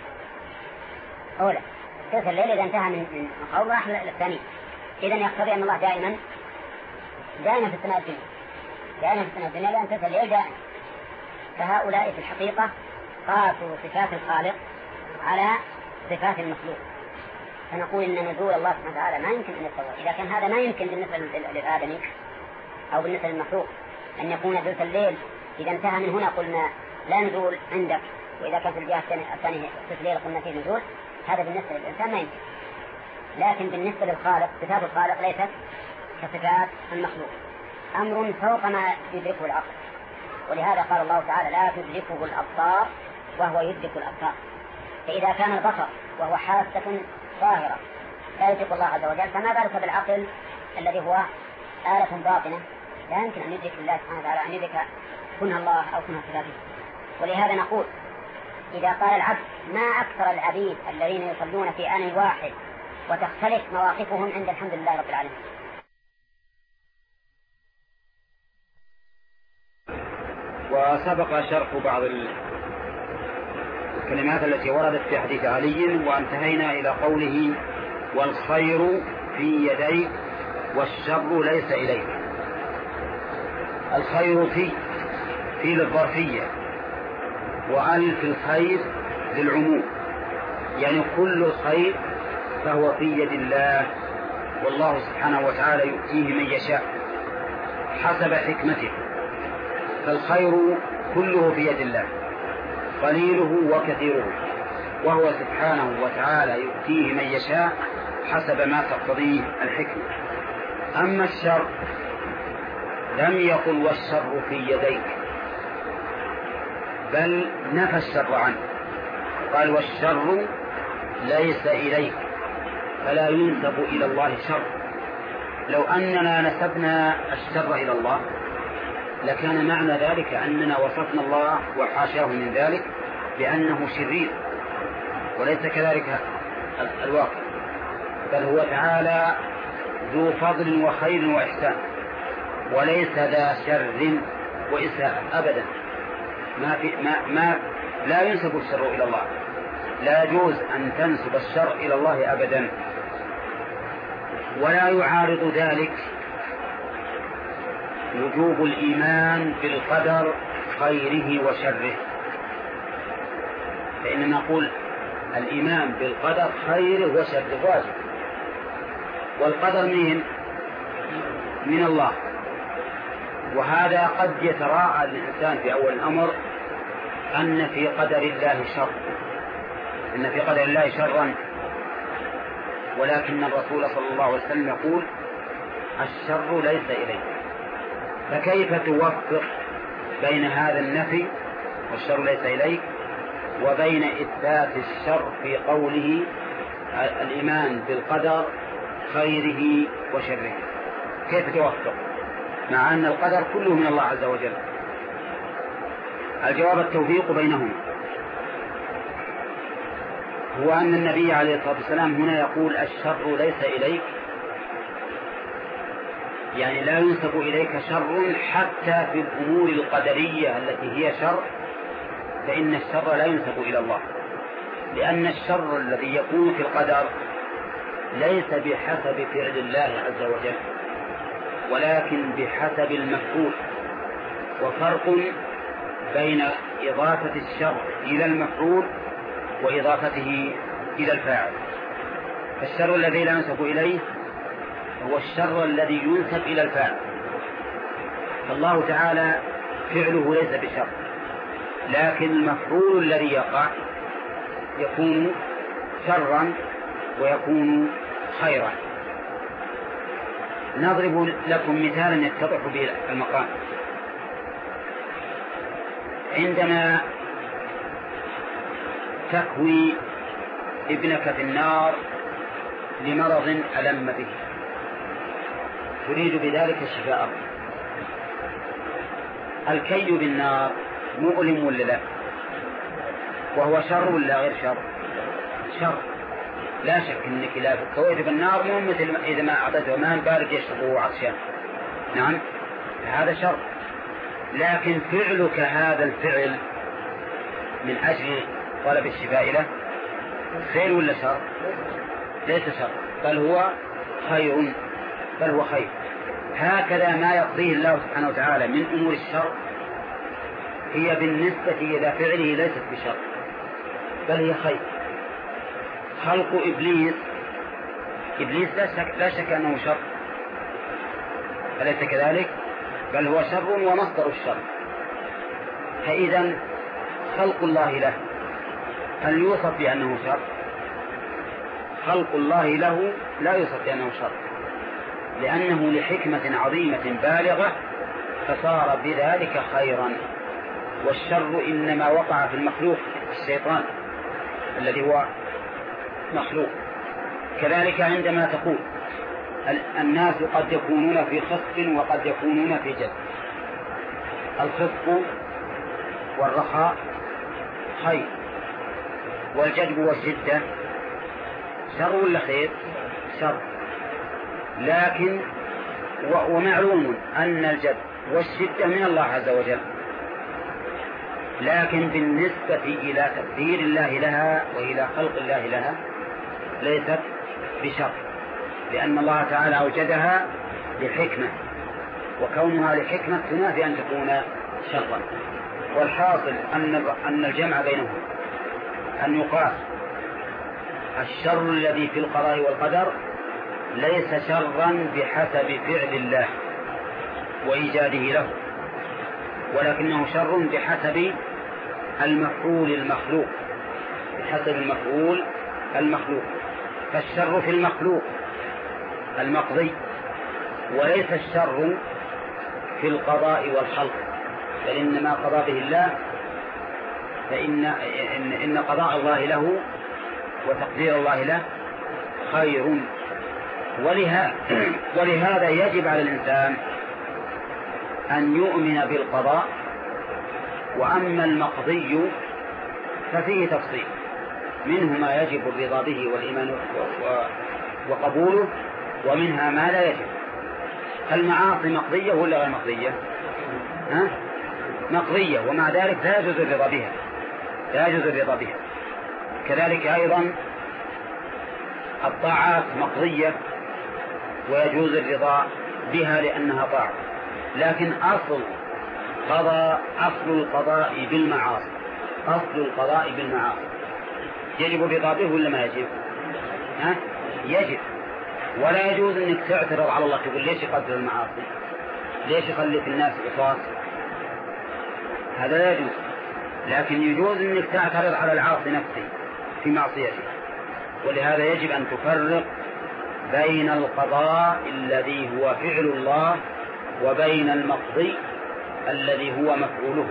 أولا ثلث الليل إذا انتهى من مقام راح للثاني، إذا يقتضي أن الله دائما دائما في السماء الدنيا، دائما في السماء الدنيا لأن ثلث الليل دائما. فهؤلاء في الحقيقة قاسوا صفات الخالق على صفات المخلوق، فنقول إن نزول الله سبحانه وتعالى ما يمكن أن يتصور. إذا كان هذا ما يمكن بالنسبة للآدمي أو بالنسبة للمخلوق أن يكون ثلث الليل، إذا انتهى من هنا قلنا لا نزول عندك، وإذا كان في الجهة الثانية ثلث الليل قلنا فيه نزول، هذا بالنسبة للإنسان ما يمكن. لكن بالنسبة للخالق صفات الخالق ليست كصفات المخلوق، أمر فوق ما يدركه العقل. ولهذا قال الله تعالى: لا تدركه الأبصار وهو يدرك الأبصار. فإذا كان البصر وهو حاسة ظاهرة لا يدرك الله عز وجل، فما بالك بالعقل الذي هو آلة باطنة لا يمكن أن يدرك الله سبحانه وتعالى، أن يدرك كنه الله أو كنه صفاته. ولهذا نقول إذا قال العبد: ما أكثر العبيد الذين يصلون في آن واحد وتختلف مواقفهم عند الحمد لله رب العالمين. وسبق شرح بعض الكلمات التي وردت في حديث علي، وانتهينا إلى قوله: والخير في يديك والشر ليس إليك. الخير في في للظرفية، وأل في الخير للعموم، يعني كل الخير فهو في يد الله، والله سبحانه وتعالى يؤتيه من يشاء حسب حكمته. فالخير كله في يد الله، قليله وكثيره، وهو سبحانه وتعالى يؤتيه من يشاء حسب ما تقتضيه الحكمة. أما الشر لم يقل والشر في يديك، بل نفى الشر عنه، قال: والشر ليس إليك، فلا ينسب إلى الله شر. لو أننا نسبنا الشر إلى الله لكان معنى ذلك أننا وصفنا الله وحاشاه من ذلك بأنه شرير، وليس كذلك الواقع، بل هو تعالى ذو فضل وخير وإحسان، وليس ذا شر وإساءة أبدا. ما في ما ما لا ينسب الشر إلى الله، لا يجوز أن تنسب الشر إلى الله أبدا. ولا يعارض ذلك وجوب الإيمان بالقدر خيره وشره، فإننا نقول الإيمان بالقدر خيره وشره واجب، والقدر من من الله. وهذا قد يتراءى الإنسان في أول الأمر أن في قدر الله شر، إن في قدر الله شرا، ولكن الرسول صلى الله عليه وسلم يقول: الشر ليس إليك. فكيف توفق بين هذا النفي والشر ليس إليك وبين إثبات الشر في قوله الإيمان بالقدر خيره وشره؟ كيف توفق مع أن القدر كله من الله عز وجل؟ الجواب: التوفيق بينهما. هو أن النبي عليه الصلاة والسلام هنا يقول الشر ليس إليك، يعني لا ينسب إليك شر حتى في الأمور القدرية التي هي شر، فإن الشر لا ينسب إلى الله، لأن الشر الذي يكون في القدر ليس بحسب فعل الله عز وجل، ولكن بحسب المفعول. وفرق بين إضافة الشر إلى المفعول وإضافته إلى الفاعل. فالشر الذي لا ينسب إليه هو الشر الذي ينسب إلى الفاعل، فالله تعالى فعله ليس بشر، لكن المفعول الذي يقع يكون شرا ويكون خيرا. نضرب لكم مثالا يتضح به المقام. عندما تكوي ابنك في النار لمرض ألم به تريد بذلك شفاءه، الكي بالنار مؤلم ولا لا؟ وهو شر ولا غير شر؟ شر، لا شك انك لا كويت بالنار مو مثل اذا ما اعطيته ماء بارد يشربه عطشان، نعم هذا شر. لكن فعلك هذا الفعل من اجل طلب الشفاء له خير ولا شر؟ ليس شر، بل هو خير، بل هو خير. هكذا ما يقضيه الله سبحانه وتعالى من امور الشر هي بالنسبة إلى فعله ليست بشر، بل هي خير. خلق إبليس، إبليس لا شك, لا شك أنه شر، أليس كذلك؟ بل هو شر ومصدر الشر. فإذا خلق الله له هل يوصف بأنه شر؟ خلق الله له لا يوصف بأنه شر، لأنه لحكمة عظيمة بالغة فصار بذلك خيرا. والشر إنما وقع في المخلوق، الشيطان الذي هو مخلوق. كذلك عندما تقول الناس قد يكونون في خفض وقد يكونون في جد، الخفض والرخاء خير، والجدب والشدة شر ولا خير؟ شر. لكن ومعلوم أن الجد والشدة من الله عز وجل، لكن بالنسبة إلى تقدير الله لها وإلى خلق الله لها ليست بشر، لأن الله تعالى أوجدها لحكمة، وكونها لحكمة تنافي أن تكون شرا. والحاصل أن أن الجمع بينهم أن يقاس الشر الذي في القضاء والقدر ليس شرا بحسب فعل الله وإيجاده له، ولكنه شر بحسب المفعول المخلوق، بحسب المفعول المخلوق. فالشر في المخلوق المقضي، وليس الشر في القضاء والخلق، بل إنما قضى به الله، فإن إن, إن قضاء الله له وتقدير الله له خير. ولهذا, ولهذا يجب على الإنسان أن يؤمن بالقضاء. وأما المقضي ففيه تفصيل، منه ما يجب الرضا به والإيمان وقبوله، ومنها ما لا يجب. المعاصي مقضية ولا غير مقضية؟ ها؟ مقضية، ومع ذلك لا يجوز الرضا بها، لا يجوز الرضا بها. كذلك أيضا الطاعات مقضية ويجوز الرضا بها لأنها طاعة، لكن أصل قضاء أصل القضاء بالمعاصي، أصل القضاء بالمعاصي يجب الرضا به ولا ما يجب؟ ها؟ يجب. ولا يجوز أنك تعترض على الله تقول ليش يقدر المعاصي، ليش يخلي في الناس قصاص، هذا لا يجوز. لكن يجوز أنك تعترض على العاصي نفسه في معصيته. ولهذا يجب أن تفرق بين القضاء الذي هو فعل الله وبين المقضي الذي هو مفعوله.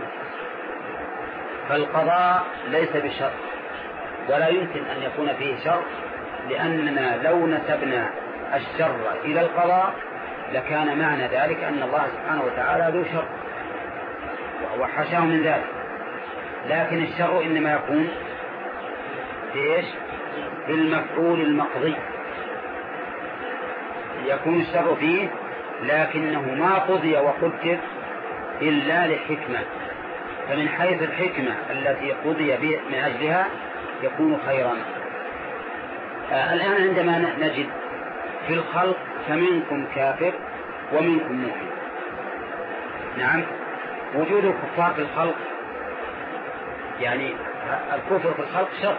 فالقضاء ليس بشر ولا يمكن أن يكون فيه شر، لأننا لو نسبنا الشر إلى القضاء لكان معنى ذلك أن الله سبحانه وتعالى ذو شر وحشاه من ذلك. لكن الشر إنما يكون في إيش؟ في المفعول المقضي، يكون الشر فيه لكنه ما قضي وقدر إلا لحكمة، فمن حيث الحكمة التي قضي من أجلها يكون خيرا. آه الآن عندما نجد في الخلق فمنكم كافر ومنكم مؤمن، نعم، وجود الكفار في الخلق يعني الكفر في الخلق شر،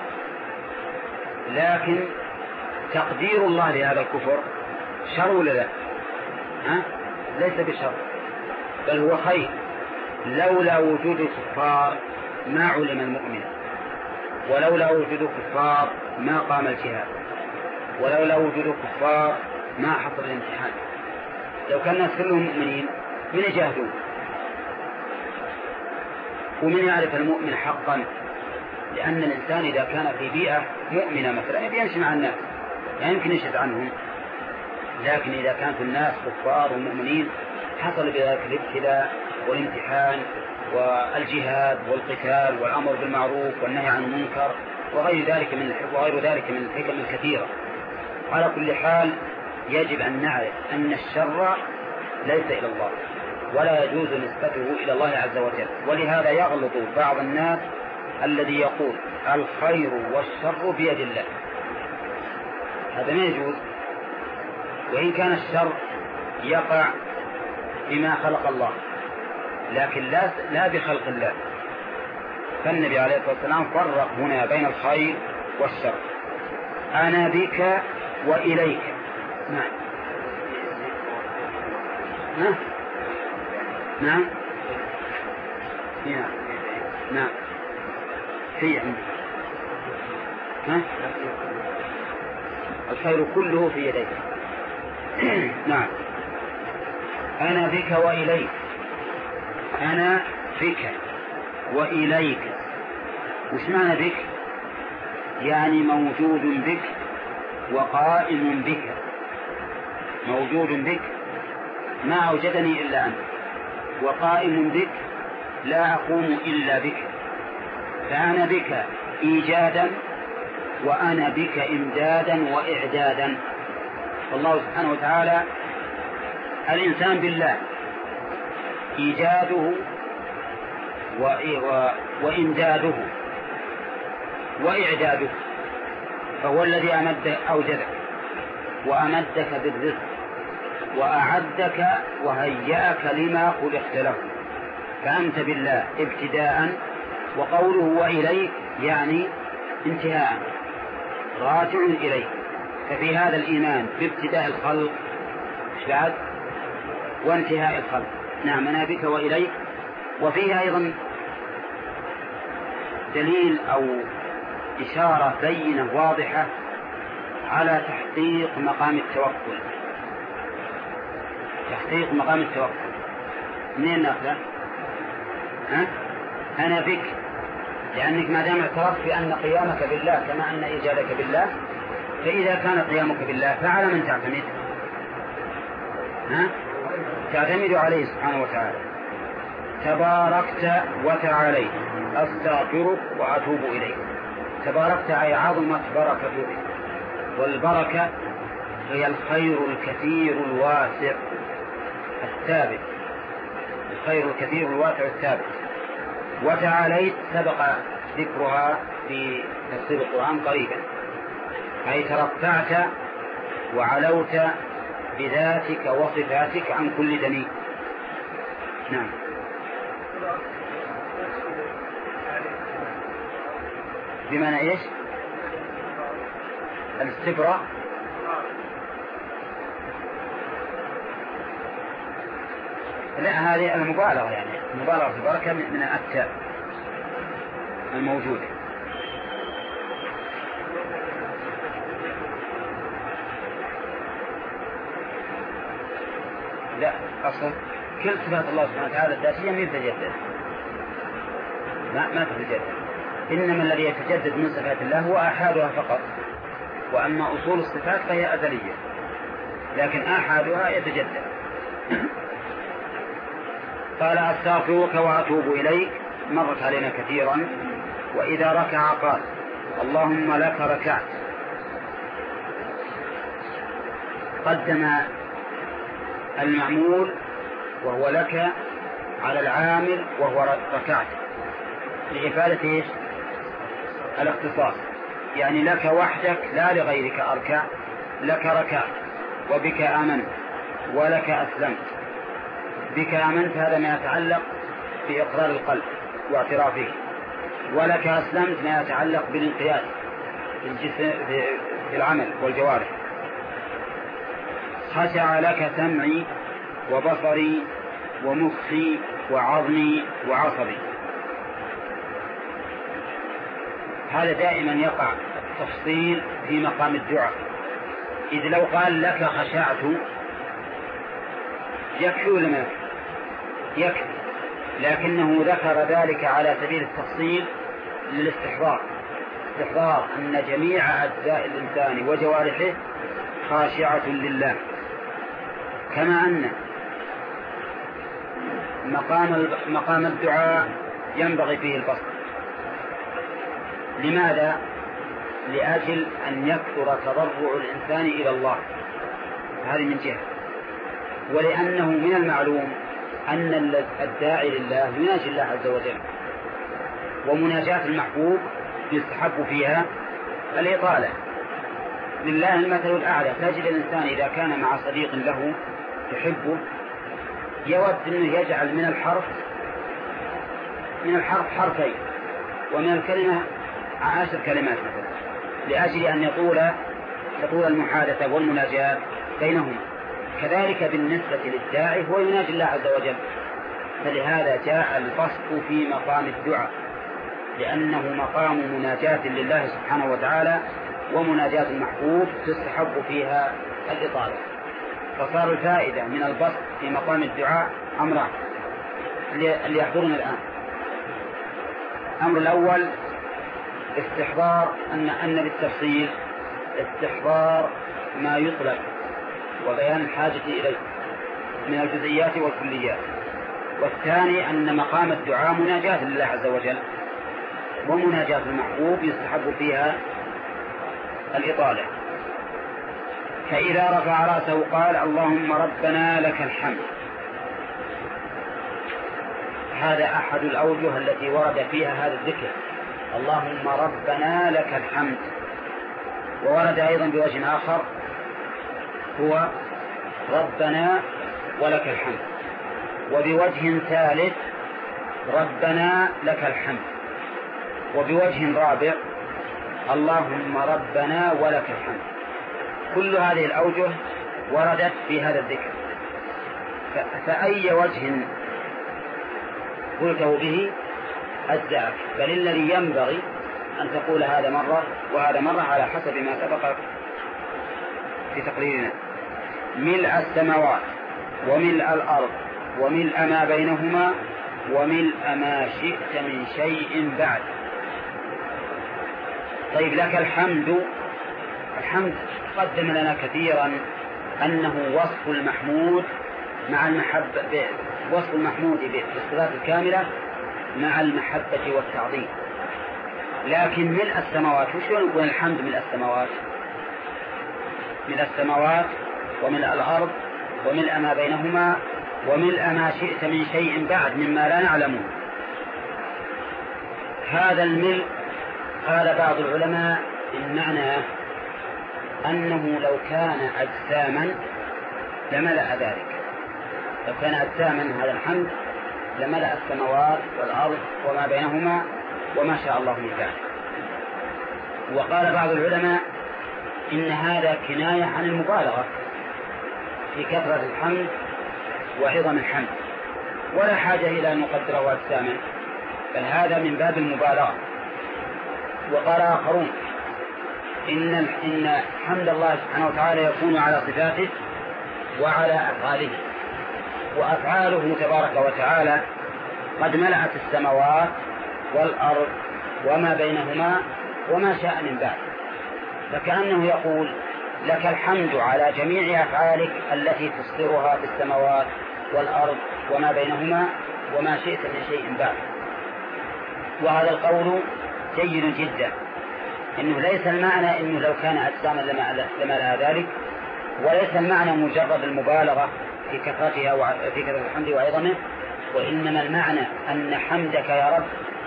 لكن تقدير الله لهذا الكفر شر ولا لا؟ ها؟ ليس بشر بل هو خير. لولا وجود الكفار ما علم المؤمن، ولولا وجود الكفار ما قام الجهاد، ولولا وجود الكفار ما حصل الامتحان. لو كان الناس كلهم مؤمنين من يجاهدون؟ ومن يعرف المؤمن حقا؟ لأن الإنسان إذا كان في بيئة مؤمنة مثلا يمشي مع الناس لا يمكن يشهد عنهم، لكن إذا كان في الناس كفار ومؤمنين حصل بذلك الابتلاء والامتحان والجهاد والقتال والأمر بالمعروف والنهي عن المنكر وغير ذلك من وغير ذلك من الحكم الكثيرة. على كل حال يجب أن نعرف أن الشر ليس إلى الله ولا يجوز نسبته إلى الله عز وجل، ولهذا يغلط بعض الناس الذي يقول الخير والشر بيد الله، هذا ما يجوز. وإن كان الشر يقع بما خلق الله لكن لا لا بخلق الله، فالنبي عليه الصلاة والسلام فرق هنا بين الخير والشر. أنا بك وإليك. نعم نعم نعم نعم نعم في عندي ها؟ الخير كله في يديك. نعم أنا بك وإليك، أنا بك وإليك. وش معنى بك؟ يعني موجود بك وقائم بك، موجود بك ما أوجدني إلا أنت، وقائم بك لا أقوم إلا بك، فأنا بك إيجادا وأنا بك إمدادا وإعدادا. والله سبحانه وتعالى الإنسان بالله إيجاده وإمداده وإعداده، فهو الذي أمد أوجدك وأمدك بالرزق وأعدك وهيأك لما خلقت له، فأنت بالله ابتداء. وقوله وإليك يعني انتهاء، راجع إليك. ففي هذا الإيمان بابتداء الخلق بعد وانتهاء الخلق. نعم أنا بك وإليك. وفيه أيضا دليل أو إشارة بينة واضحة على تحقيق مقام التوكل. تحقيق مقام التوكل منين نأخذه؟ ها؟ أنا بك، لأنك ما دام اعترفت بأن قيامك بالله كما أن إيجادك بالله، فإذا كان قيامك بالله فعلى من تعتمد؟ ها؟ تعتمد عليه سبحانه وتعالى. تباركت وتعاليت أستغفرك وأتوب إليك. تباركت أي عظمت بركتك، والبركة هي الخير الكثير الواسع الثابت، الخير الكثير الواسع الثابت. وتعاليت سبق ذكرها في تفسير القرآن قريبا، أي ترفعت وعلوت بذاتك وصفاتك عن كل دنيء. نعم بمعنى ايش؟ الاستفراء. لا هذه المبالغة، يعني المبالغة في البركة من الأتى الموجودة. لا أصلا كل صفات الله سبحانه وتعالى الذاتية ما تتجدد، لا ما تتجدد، إنما الذي يتجدد من صفات الله هو آحادها فقط، وأما أصول الصفات فهي أزلية، لكن آحادها يتجدد. قال أستغفرك وأتوب إليك مرت علينا كثيرا. وإذا ركع قال اللهم لك ركعت قدم المعمول وهو لك على العامل وهو ركعت لإفادة إيش؟ الاختصاص، يعني لك وحدك لا لغيرك أركع، لك ركعت وبك آمنت ولك أسلمت. بك آمنت هذا ما يتعلق بإقرار القلب واعترافه، ولك أسلمت ما يتعلق بالانقياد في العمل والجوارح. خشع لك سمعي وبصري ومخي وعظمي وعصبي. هذا دائما يقع التفصيل في مقام الدعاء، إذ لو قال لك خشعت يكفي ولا ما يكفي، لكنه ذكر ذلك على سبيل التفصيل للاستحضار، استحضار أن جميع أجزاء الإنسان وجوارحه خاشعة لله، كما أن مقام مقام الدعاء ينبغي فيه البسط. لماذا؟ لأجل أن يكثر تضرع الإنسان إلى الله، هذه من جهة، ولأنه من المعلوم أن الداعي لله يناجي الله عز وجل، ومناجاة المحبوب يستحب فيها الإطالة. لله المثل الأعلى، تجد الإنسان إذا كان مع صديق له يحبه يود أنه يجعل من الحرف من الحرف حرفين ومن الكلمة عشر كلمات مثلا، لأجل أن يطول تطول المحادثة والمناجاة بينهما. كذلك بالنسبة للداعي هو يناجي الله عز وجل، فلهذا جاء البسط في مقام الدعاء، لأنه مقام مناجاة لله سبحانه وتعالى، ومناجاة المحبوب تستحب فيها الإطالة. فصار الفائدة من البسط في مقام الدعاء أمران اللي يحضرنا الآن. الأمر الأول استحضار أن أن بالتفصيل استحضار ما يطلب وبيان الحاجة إليه من الجزئيات والكليات. والثاني أن مقام الدعاء مناجاة لله عز وجل، ومناجاة المحبوب يستحب فيها الإطالة. فإذا رفع رأسه قال اللهم ربنا لك الحمد. هذا أحد الأوجه التي ورد فيها هذا الذكر، اللهم ربنا لك الحمد. وورد أيضا بوجه آخر هو ربنا ولك الحمد، وبوجه ثالث ربنا لك الحمد، وبوجه رابع اللهم ربنا ولك الحمد. كل هذه الأوجه وردت في هذا الذكر، فأي وجه قلته به أجزأك، بل الذي ينبغي أن تقول هذا مرة وهذا مرة على حسب ما سبق في تقريرنا. ملء السماوات وملء الأرض وملء ما بينهما وملء ما شئت من شيء بعد. طيب لك الحمد. الحمد قدم لنا كثيرا أنه وصف المحمود مع المحبة، وصف المحمود بالصفات الكاملة مع المحبة والتعظيم. لكن ملء السماوات، وش يقول الحمد ملء السماوات؟ ملء السماوات وملء الأرض وملء ما بينهما وملء ما شئت من شيء بعد مما لا نعلمه. هذا الملء قال بعض العلماء إن معناه أنه لو كان أجساما لملأ ذلك، لو كان أجساما هذا الحمد لملأ السماوات والأرض وما بينهما وما شاء الله من ذلك. وقال بعض العلماء إن هذا كناية عن المبالغة في كثرة الحمد وعظم الحمد، ولا حاجة إلى أن نقدره أجساما، بل هذا من باب المبالغة. وقال آخرون إن إن حمد الله سبحانه وتعالى يكون على صفاته وعلى أفعاله، وأفعاله تبارك وتعالى قد ملأت السماوات والأرض وما بينهما وما شاء من بعد، فكأنه يقول لك الحمد على جميع أفعالك التي تصدرها في السماوات والأرض وما بينهما وما شئت من شيء بعد. وهذا القول جيد جدا، إنه ليس المعنى إنه لو كان أجساما لما, لما لها ذلك، وليس المعنى مجرد المبالغة في كثرتها وفي كثرة الحمد وعظمه، وإنما المعنى أن حمدك يا رب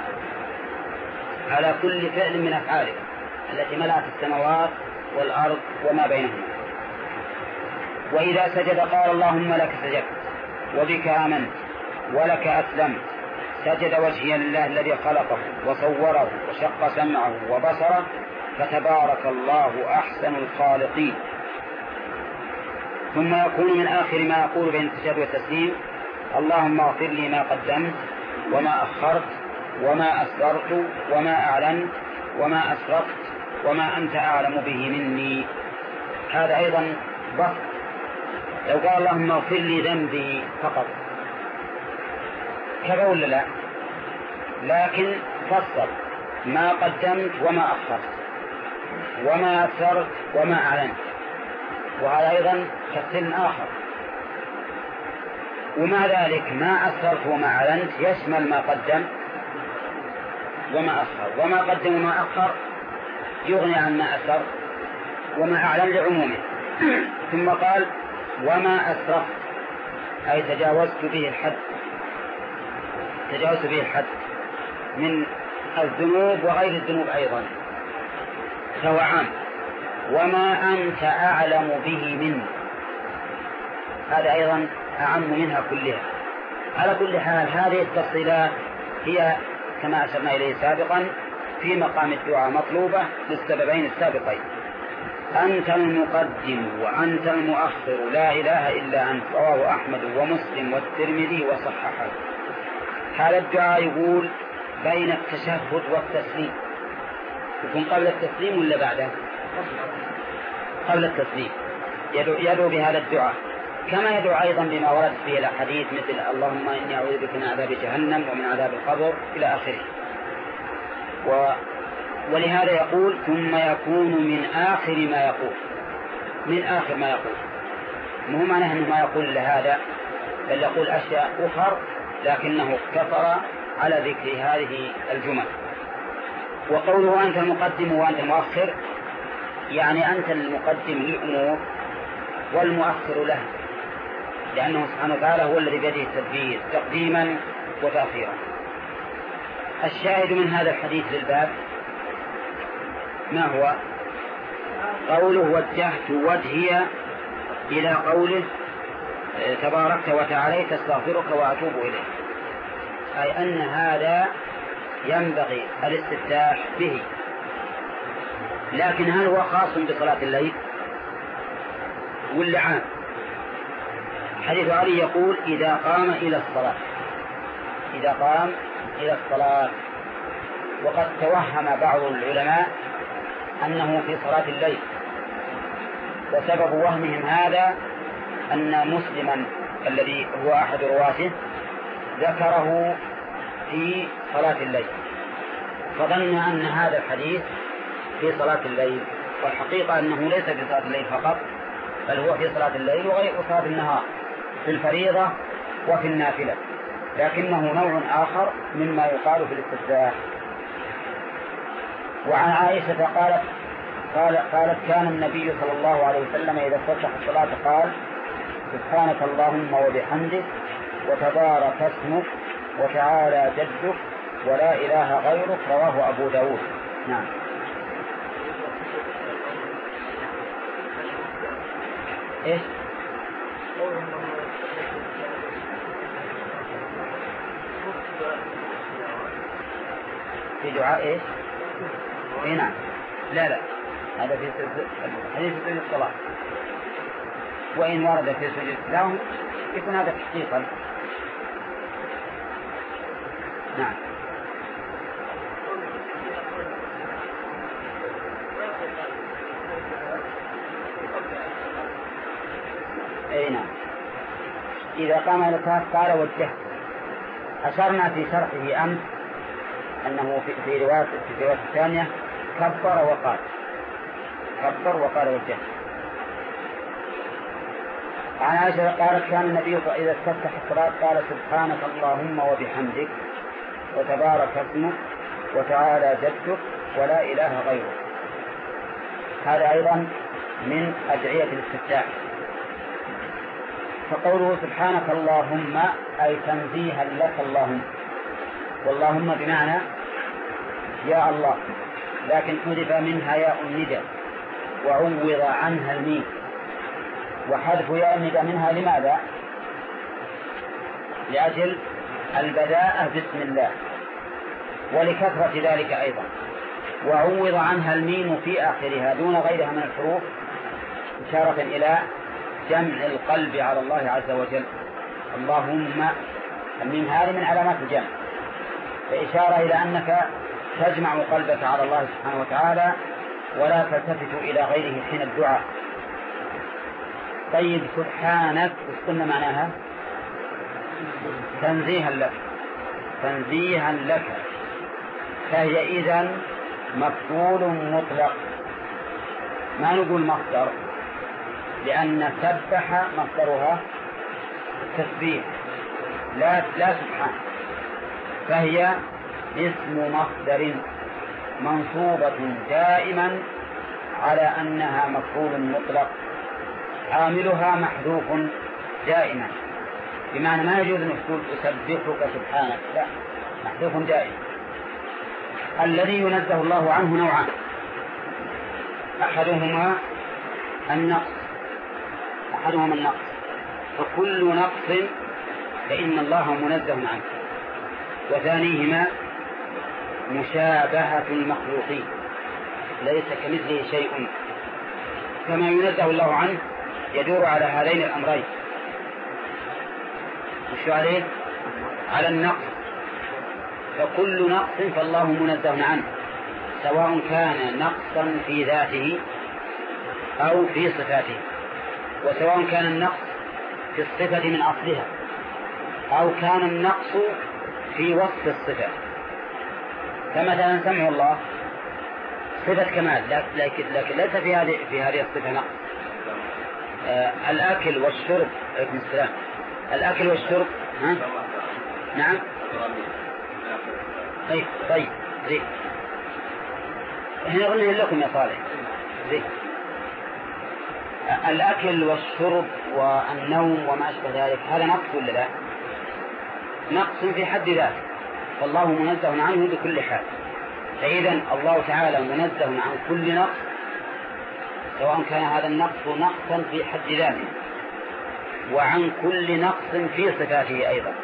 على كل فعل من أفعالك التي ملأت السماوات والأرض وما بينهما. وإذا سجد قال اللهم لك سجدت وبك آمنت ولك أسلمت. سجد وجهي لله الذي خلقه وصوره وشق سمعه وبصره، فتبارك الله أحسن الخالقين. ثم يكون من آخر ما يقول بين التشهد والتسليم اللهم اغفر لي ما قدمت وما أخرت وما أسررت وما أعلنت وما أسرفت وما أنت أعلم به مني. هذا أيضا بسط. لو قال اللهم اغفر لي ذنبي فقط كذا ولا لا؟ لكن فصل ما قدمت وما أخرت وما أسررت وما أعلنت، وهذا أيضا تفصيل آخر. ومع ذلك ما أسررت وما أعلنت يشمل ما قدم وما أخر، وما قدم وما أخر يغني عن ما أسر وما أعلن لعمومه. ثم قال وما أسرفت، أي تجاوزت به الحد، تجاوزت به الحد من الذنوب وغير الذنوب أيضا، فهو عام. وما أنت أعلم به مني، هذا أيضا أعم منها كلها. على كل حال هذه التفصيلات هي كما أشرنا إليه سابقا في مقام الدعاء مطلوبة للسببين السابقين. أنت المقدم وأنت المؤخر لا إله إلا أنت، رواه أحمد ومسلم والترمذي وصححه. هذا الدعاء يقول بين التشهد والتسليم، يكون قبل التسليم ولا بعده؟ قبل التسليم يدعو, يدعو بهذا الدعاء، كما يدعو أيضا بما ورد فيه الأحاديث مثل اللهم إني أعوذ بك من عذاب جهنم ومن عذاب القبر إلى آخره. و ولهذا يقول ثم يكون من آخر ما يقول، من آخر ما يقول، مو معناه أنه ما يقول لهذا، بل يقول أشياء أخر لكنه اقتصر على ذكر هذه الجمل. وقوله أنت المقدم وأنت المؤخر يعني أنت المقدم للأمور والمؤخر له، لأنه سبحانه وتعالى هو الذي بيده التدبير تقديما وتأخيرا. الشاهد من هذا الحديث للباب ما هو؟ قوله وجهت وجهي إلى قوله تباركت وتعاليت استغفرك وأتوب إليك، أي أن هذا ينبغي الاستفتاح به. لكن هل هو خاص بصلاة الليل ولا عام؟ حديث علي يقول إذا قام إلى الصلاة، إذا قام إلى الصلاة. وقد توهم بعض العلماء أنه في صلاة الليل، وسبب وهمهم هذا أن مسلما الذي هو أحد رواته ذكره في صلاة الليل، فظن أن هذا الحديث في صلاة الليل، والحقيقة أنه ليس في صلاة الليل فقط، بل هو في صلاة الليل وغير صلاة النهار، في الفريضة وفي النافلة، لكنه نوع آخر مما يقال في الاستفتاح. وعن عائشة قالت قال قالت كان النبي صلى الله عليه وسلم إذا افتتح الصلاة قال سبحانك اللهم وبحمدك وتبارك اسمك وتعالى جدك ولا إله غيرك، رواه أبو داود. نعم. إيش؟ في دعاء إيش؟ إيه نعم. لا لا هذا في حديث سجود الصلاة، وإن ورد في سجود السهو يكون هذا تحقيقا. نعم. أي نعم. إذا قام إلى الصلاة قال وجهت. أشرنا في شرحه أمس أنه في رواية في الرواية الثانية كبر وقال، كبر وقال وجهت. عن عائشة قالت كان النبي إذا استفتح الصلاة قال سبحانك اللهم وبحمدك وتبارك اسمك وتعالى جدك ولا إله غيرك. هذا أيضا من أدعية الاستفتاح. فقوله سبحانك اللهم أي تنزيها لك اللهم، واللهم بمعنى يا الله، لكن حذف منها ياء الندى وعوض عنها الميم. وحذف ياء الندى منها لماذا؟ لأجل البداءة بسم الله، ولكثرة ذلك أيضا. وعوض عنها الميم في آخرها دون غيرها من الحروف، إشارة إلى جمع القلب على الله عز وجل. اللهم، الميم هذه من علامات الجمع، فإشارة إلى أنك تجمع قلبك على الله سبحانه وتعالى ولا تلتفت إلى غيره حين الدعاء. طيب سبحانك وش قلنا معناها؟ تنزيها لك، تنزيها لك، فهي إذن مفعول مطلق، ما نقول مصدر، لأن سبح مصدرها تسبيح لا لا سبحان، فهي اسم مصدر منصوبة دائما على أنها مفعول مطلق، عاملها محذوف دائما، بمعنى ما يجوز أن تقول أسبحك سبحانك، لا، محذوف دائما. الذي ينزه الله عنه نوعان، أحدهما النقص، أحدهما النقص، فكل نقص فإن الله منزه عنه. وثانيهما مشابهة المخلوقين، ليس كمثله شيء، كما ينزه الله عنه يدور على هذين الأمرين. وش عليه؟ على النقص، فكل نقص فالله منزه عنه، سواء كان نقصا في ذاته أو في صفاته، وسواء كان النقص في الصفة من أصلها أو كان النقص في وصف الصفة. فمثلا سمع الله صفة كمال، لكن, لكن ليس في هذه في هذه الصفة نقص. آه الأكل والشرب، عليكم السلام، الأكل والشرب، ها؟ نعم، طيب طيب زين، هنا قلنا لكم يا صالح، زين. الأكل والشرب والنوم وما أشبه ذلك هذا نقص ولا لا؟ نقص في حد ذاته، فالله منزه عنه بكل حال. فإذا الله تعالى منزه عن كل نقص، سواء كان هذا النقص نقصا في حد ذاته، وعن كل نقص في صفاته أيضا،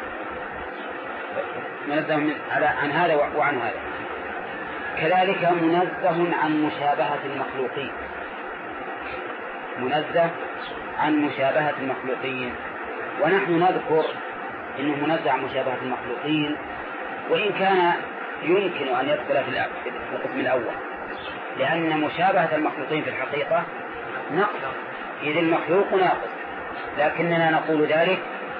منزه عن هذا وعن هذا. كذلك منزه عن مشابهة المخلوقين، منزه عن مشابهة المخلوقين. ونحن نذكر إنه منزه عن مشابهة المخلوقين، وإن كان يمكن أن يدخل في القسم الأول، لأن مشابهة المخلوقين في الحقيقة نقص، إذ المخلوق ناقص، لكننا نقول ذلك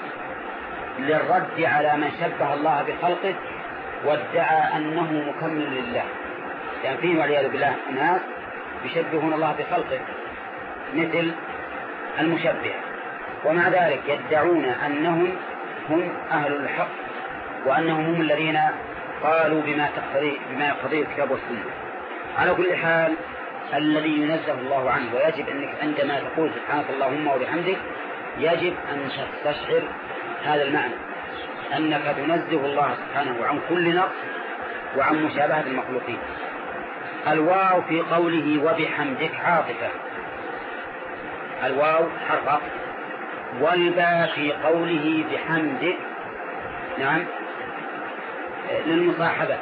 للرد على من شبه الله بخلقه وادعى أنه مكمل لله. يعني فيه والعياذ بالله ناس يشبهون الله بخلقه مثل المشبهة، ومع ذلك يدعون أنهم هم أهل الحق، وأنهم هم الذين قالوا بما تقتضي بما يقتضيه الكتاب والسنة. على كل حال الذي ينزه الله عنه، ويجب أنك عندما تقول سبحانك اللهم وبحمدك يجب أن تستشعر هذا المعنى، أنك تنزه الله سبحانه عن كل نقص وعن مشابهة المخلوقين. الواو في قوله وبحمدك عاطفة، الواو حرف عطف، والباء في قوله بحمدك نعم للمصاحبة،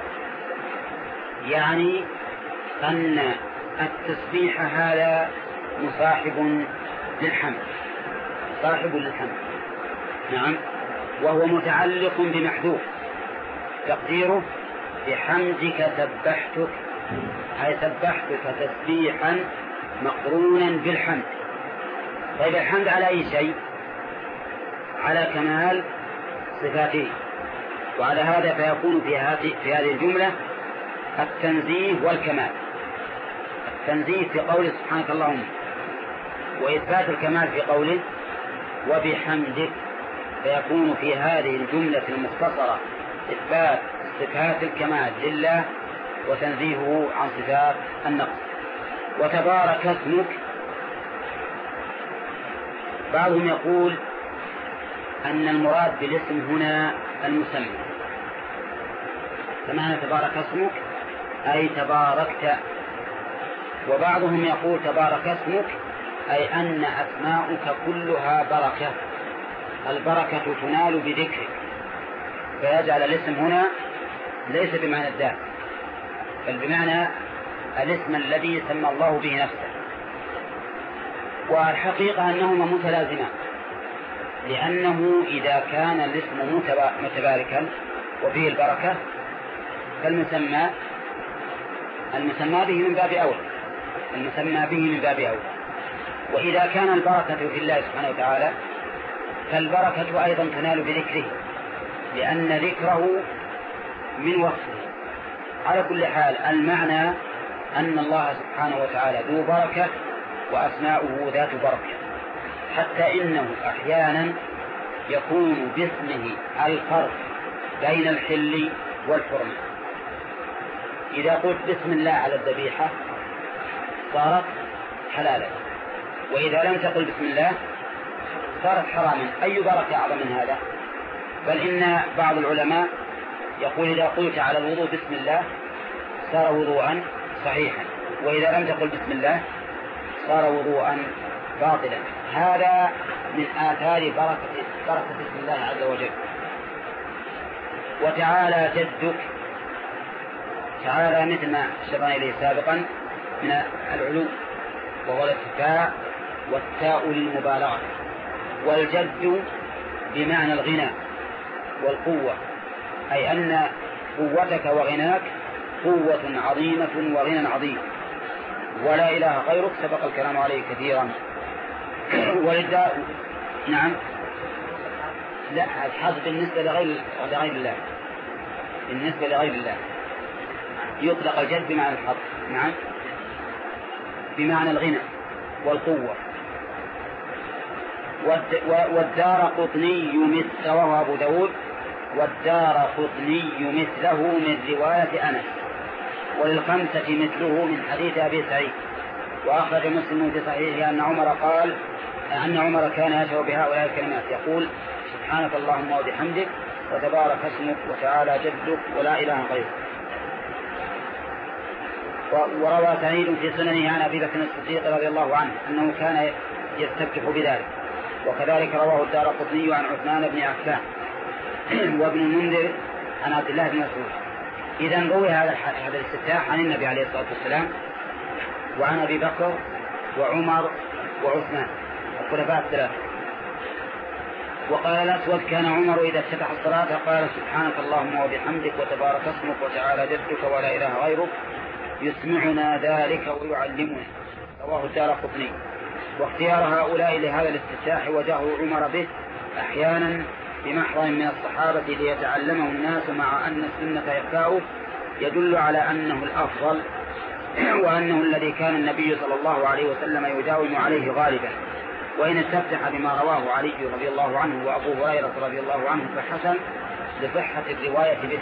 يعني أن التسبيح هذا مصاحب للحمد، صاحب للحمد، نعم، وهو متعلق بمحذوف تقديره بحمدك سبحتك، أي سبحتك تسبيحا مقرونا بالحمد. طيب الحمد على أي شيء؟ على كمال صفاته، وعلى هذا فيكون في هذه في هذه الجملة التنزيه والكمال. التنزيه في قوله سبحانك اللهم، وإثبات الكمال في قوله وبحمدك، فيكون في هذه الجملة المختصرة إثبات صفات الكمال لله وتنزيهه عن صفات النقص. وتبارك اسمك بعضهم يقول أن المراد بالاسم هنا المسمى، فمعنى تبارك اسمك أي تباركت. وبعضهم يقول تبارك اسمك أي أن أسماؤك كلها بركة، البركة تنال بذكرك، فيجعل الاسم هنا ليس بمعنى الذات بل بمعنى الاسم الذي سمى الله به نفسه. والحقيقة أنهما متلازمان، لأنه إذا كان الاسم متباركا وفيه البركة فالمسمى المسمى به من باب أولى المسمى به من باب أولى. وإذا كان البركة في الله سبحانه وتعالى فالبركة أيضا تنال بذكره، لأن ذكره من وصفه. على كل حال المعنى أن الله سبحانه وتعالى ذو بركة وأسماؤه ذات بركة، حتى إنه أحيانا يكون باسمه الفرق بين الحل والحرمة. إذا قلت بسم الله على الذبيحة صارت حلالا، وإذا لم تقل بسم الله صارت حراما. أي بركة أعظم من هذا؟ بل إن بعض العلماء يقول إذا قلت على الوضوء بسم الله صار وضوءا صحيحا، وإذا لم تقل بسم الله صار وضوءا باطلا. هذا من آثار بركة, بركة بسم الله عز وجل. وتعالى جدك، تعالى مثل ما أشرنا إليه سابقا من العلو، وهو الارتفاع، والتاء للمبالغة. والجد بمعنى الغنى والقوة، أي أن قوتك وغناك قوة عظيمة وغنى عظيم، ولا إله غيرك، سبق الكلام عليه كثيرا. وللداء نعم لا الحظ بالنسبة لغير لغير الله، بالنسبة لغير الله يطلق الجد بمعنى الحظ، نعم بمعنى الغنى والقوة. والدار قطني مثل، وهو أبو داود، والدار قطني مثله من رواية أنس، وللخمسة مثله من حديث أبي سعيد. وأخرج مسلم في صحيحه أن عمر قال أن عمر كان يشعر بهؤلاء الكلمات يقول سبحانك اللهم وبحمدك وتبارك اسمك وتعالى جدك ولا إله غيرك. وروى سعيد في سننه عن أبي بكر الصديق رضي الله عنه أنه كان يستفتح بذلك، وكذلك رواه الدارقطني عن عثمان بن عفان وابن المنذر عن عبد الله بن مسعود. إذن روي هذا هذا الاستفتاح عن النبي عليه الصلاة والسلام وعن أبي بكر وعمر وعثمان الخلفاء الثلاثة. وقال الأسود كان عمر إذا افتتح الصلاة قال سبحانك اللهم وبحمدك وتبارك اسمك وتعالى جدك ولا إله غيرك يسمعنا ذلك ويعلمنا. رواه الدارقطني. واختيار هؤلاء لهذا الاستفتاح وجهه عمر به أحيانا بمحضر من الصحابة ليتعلمه الناس، مع أن السنة إخفاؤه يدل على أنه الأفضل وأنه الذي كان النبي صلى الله عليه وسلم يداوم عليه غالبا. وإن استفتح بما رواه علي رضي الله عنه وأبو هريرة رضي الله عنه فحسن لصحة الرواية به.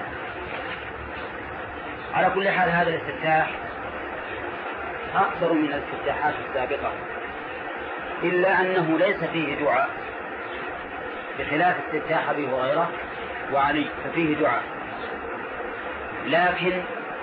على كل حال هذا الاستفتاح أكثر من الاستفتاحات السابقة، إلا أنه ليس فيه دعاء، بخلاف استفتاح أبي هريرة وعلي ففيه دعاء. لكن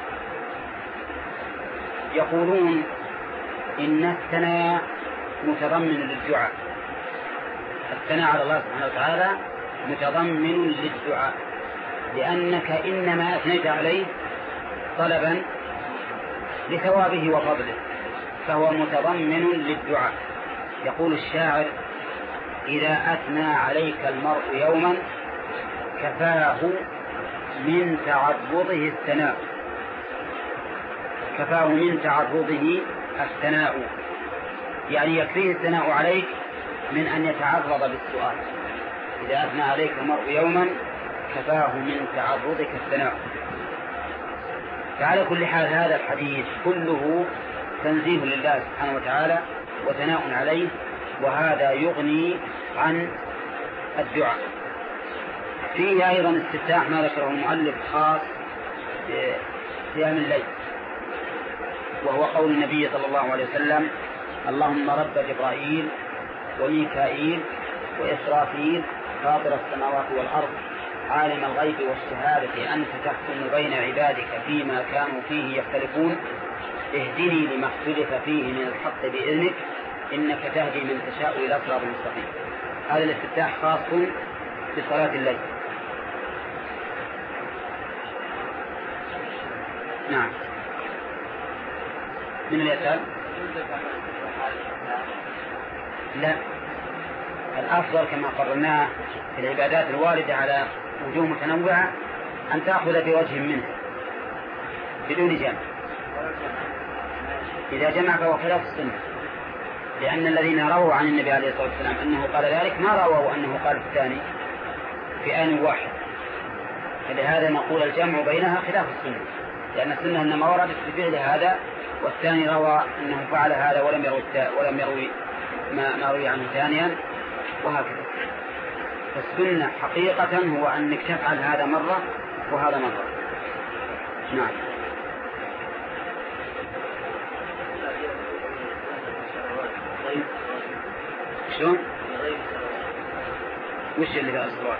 يقولون إن الثناء متضمن للدعاء، الثناء على الله سبحانه وتعالى متضمن للدعاء، لأنك إنما أثنيت عليه طلبا لثوابه وفضله، فهو متضمن للدعاء. يقول الشاعر إذا أثنى عليك المرء يوما كفاه من تعرضه الثناء، كفاه من تعرضه الثناء، يعني يكفيه الثناء عليك من أن يتعرض بالسؤال. إذا أثنى عليك المرء يوما كفاه من تعرضك الثناء. فعلى كل حال هذا الحديث كله تنزيه لله سبحانه وتعالى وثناء عليه، وهذا يغني عن الدعاء. فيه أيضا استفتاح ما ذكره المؤلف خاص بقيام الليل، وهو قول النبي صلى الله عليه وسلم: اللهم رب جبرائيل وميكائيل وإسرافيل فاطر السماوات والأرض عالم الغيب والشهادة أنت تحكم بين عبادك فيما كانوا فيه يختلفون اهدني لما اختلف فيه من الحق بإذنك إنك تهدي من تشاء إلى صراط مستقيم. هذا الافتتاح خاص بصلاة الليل. نعم. من اليسار؟ لا، الأفضل كما قررناه في العبادات الواردة على وجوه متنوعة أن تأخذ بوجه منه بدون جمع. إذا جمع فهو خلاف السنة، لأن الذين رووا عن النبي عليه الصلاة والسلام أنه قال ذلك ما رووا أنه قال الثاني في آن واحد، فلهذا نقول الجمع بينها خلاف السنة، لأن السنة إنما وردت بفعل هذا، والثاني روى أنه فعل هذا ولم يروي ولم يروي ما, ما روي عنه ثانيا، وهكذا. فالسنة حقيقة هو أنك تفعل هذا مرة وهذا مرة. نعم. شلون؟ وش اللي في الصلوات؟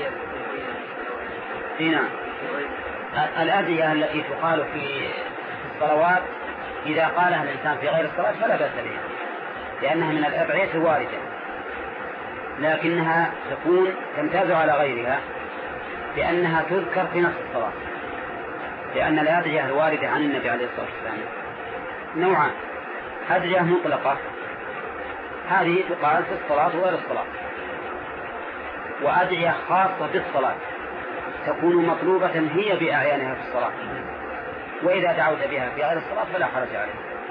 هنا الأدعية التي تقال في الصلوات إذا قالها الإنسان في غير الصلاة فلا بأس بها، لأنها من الأدعية الواردة، لكنها تكون تمتاز على غيرها لأنها تذكر في نفس الصلاة، لأن الأدعية الواردة عن النبي عليه الصلاة والسلام نوعان: أدعية مطلقة هذه تقال في الصلاة وغير الصلاة، وأدعية خاصة بالصلاة تكون مطلوبة هي بأعيانها في الصلاة، وإذا دعوت بها في غير الصلاة فلا حرج عليه.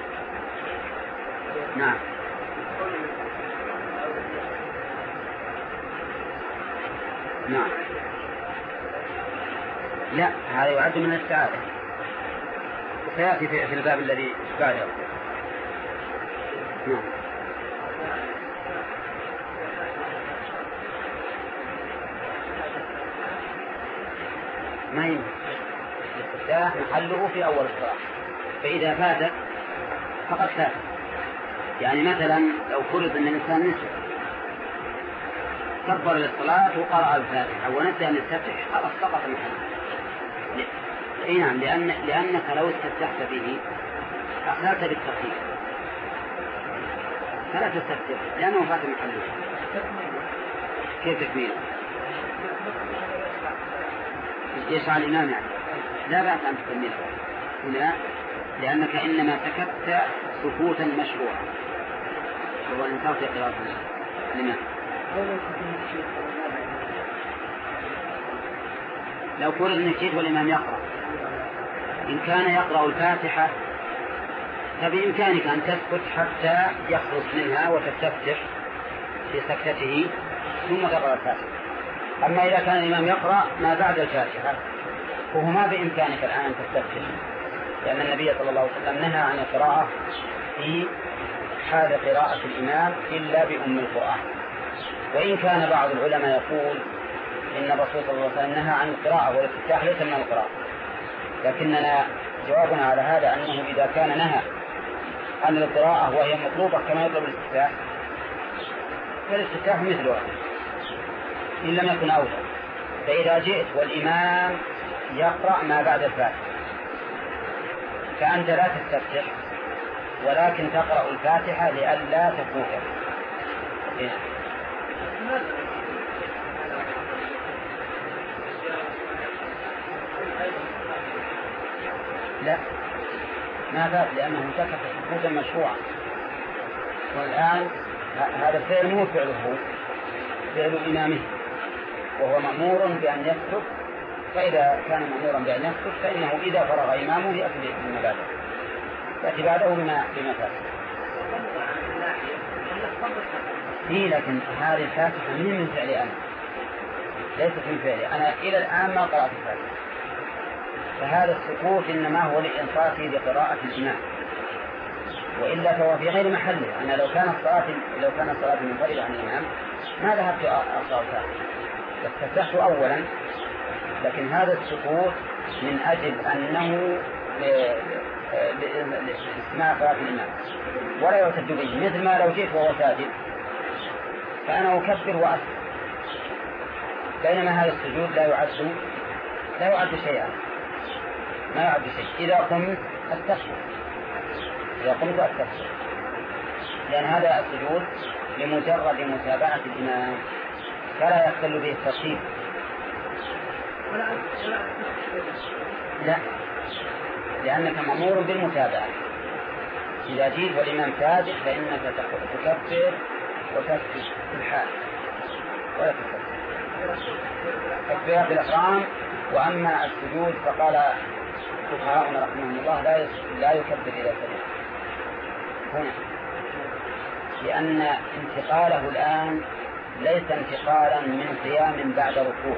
نعم. نعم. لا، هذا يعد من السعادة، وسيأتي في الباب الذي بعده. نعم. ما يمكن، الاستفتاح محله في أول الصلاة، فإذا فات فقد فات. يعني مثلا لو فرض أن الإنسان نسي كبر للصلاة وقرأ الفاتحة ونسي أن يستفتح خلاص سقط محله. اي نعم، لأن لأنك لو استفتحت به أخذت بالترتيب فلا تستفتح لأنه فات محله. كيف تكميل؟ يسعى الإمام يعني لا بأس أن تكمله هنا، لأنك إنما سكت سكوتا مشروعا، هو الإنسان في قراءة الإمام. لو فرض أنك جيت والإمام يقرأ، إن كان يقرأ الفاتحة فبإمكانك أن تسكت حتى يخلص منها وتستفتح في سكتته ثم تقرأ الفاتحة. أما إذا كان الإمام يقرأ ما بعد الفاتحة فهو ما بإمكانك الآن أن تستفتح، لأن النبي صلى الله عليه وسلم نهى عن القراءة في حال قراءة الإمام إلا بأم القرآن. وإن كان بعض العلماء يقول إن الرسول صلى الله عليه وسلم نهى عن القراءة والافتتاح ليس من القراءة، لكننا جوابنا على هذا أنه إذا كان نهى عن القراءة وهي مطلوبة كما يطلب الافتتاح فالافتتاح مثلها إن لم يكن أولى. فإذا جئت والإمام يقرأ ما بعد الفاتحة فأنت لا تستفتح ولكن تقرأ الفاتحة لئلا تفوتك. إيه؟ لا ما فات لأنه سكت سكوتا مشروعا، والآن هذا الفعل مو فعله، فعل إمامه وهو مأمور بأن يسكت، فإذا كان مأمورا بأن يسكت فإنه إذا فرغ إمامه يأتي بما بعده يأتي بعده بما بما فات. إيه لكن هذه الفاتحة من من فعلي أنا ليست من فعلي أنا، إلى الآن ما قرأت الفاتحة، فهذا السكوت إنما هو لإنصاته لقراءة الإمام، وإلا فهو في غير محله. أنا لو كان الصلاة لو كان الصلاة منفردة عن الإمام ما ذهبت أقرأ الفاتحة، استفتحت أولا، لكن هذا السكوت من أجل أنه لاستماع قراءة الإمام ولا يعتد به، مثل ما لو جئت وهو ساجد فأنا أكبر وأسجد، بينما هذا السجود لا يعد لا يعد شيئا، ما يعد شيء. إذا قمت أستغفر، إذا قمت أستغفر، لأن هذا السجود لمجرد متابعة الإمام فلا يختل به الترتيب. لا، لأنك مأمور بالمتابعة. إذا جيت والإمام ساجد فإنك تكبر وتسجد في الحال ولا تكبر تكبيرات الإحرام. وأما السجود فقال فقهاؤنا رحمهم الله لا لا يكبر إذا سجد هنا، لأن انتقاله الآن ليس انتقالا من قيام بعد ركوع.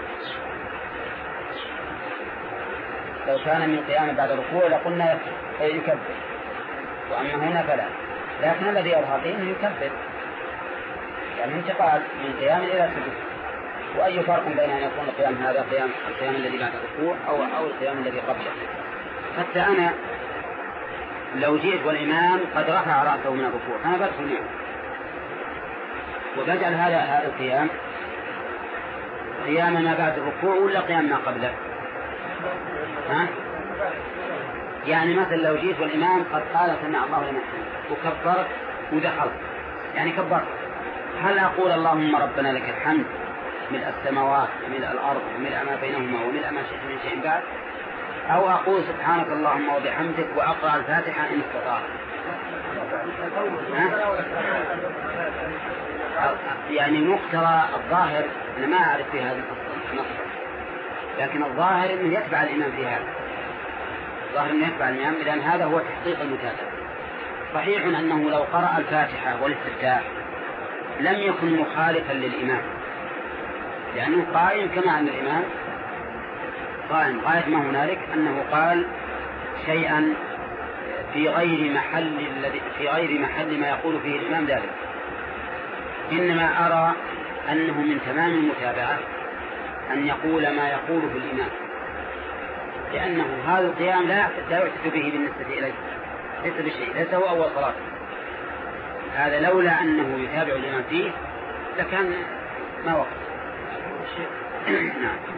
لو كان من قيام بعد ركوع لقلنا يكبر، وأما هنا فلا. لكن الذي يظهر لي أنه يكبر، يعني انتقال من قيام إلى سجود. وأي فرق بين أن يكون القيام هذا قيام القيام الذي بعد الركوع أو أو القيام الذي قبله؟ حتى أنا لو جئت والإمام قد رفع رأسه من الركوع أنا بدخل معه وبجعل هذا هذا القيام قيام ما بعد الركوع ولا قيام ما قبله؟ ها؟ يعني مثلا لو جيت والإمام قد قال سمع الله لمن حمده وكبرت ودخلت، يعني كبرت، هل أقول اللهم ربنا لك الحمد ملء السماوات وملء الأرض وملء ما بينهما وملء ما شئت من شيء بعد، أو أقول سبحانك اللهم وبحمدك وأقرأ الفاتحة إن استطعت؟ يعني مقترى الظاهر أنا ما أعرف في هذا النص، لكن الظاهر أنه يتبع الإمام في هذا، الظاهر أنه يتبع الإمام، لأن هذا هو تحقيق المتابعة. صحيح أنه لو قرأ الفاتحة والاستفتاح لم يكن مخالفا للإمام، لأنه قائم كما أن الإمام قائم. غاية ما هنالك أنه قال شيئا في غير محل الذي في غير محل ما يقول فيه الإمام ذلك. إنما أرى أنه من تمام المتابعة أن يقول ما يقوله الإمام، لأنه هذا القيام لا لا يعتد به بالنسبة إليه، ليس بشيء، ليس هو أول صلاة. هذا لولا أنه يتابع الإمام فيه لكان ما وقف. نعم.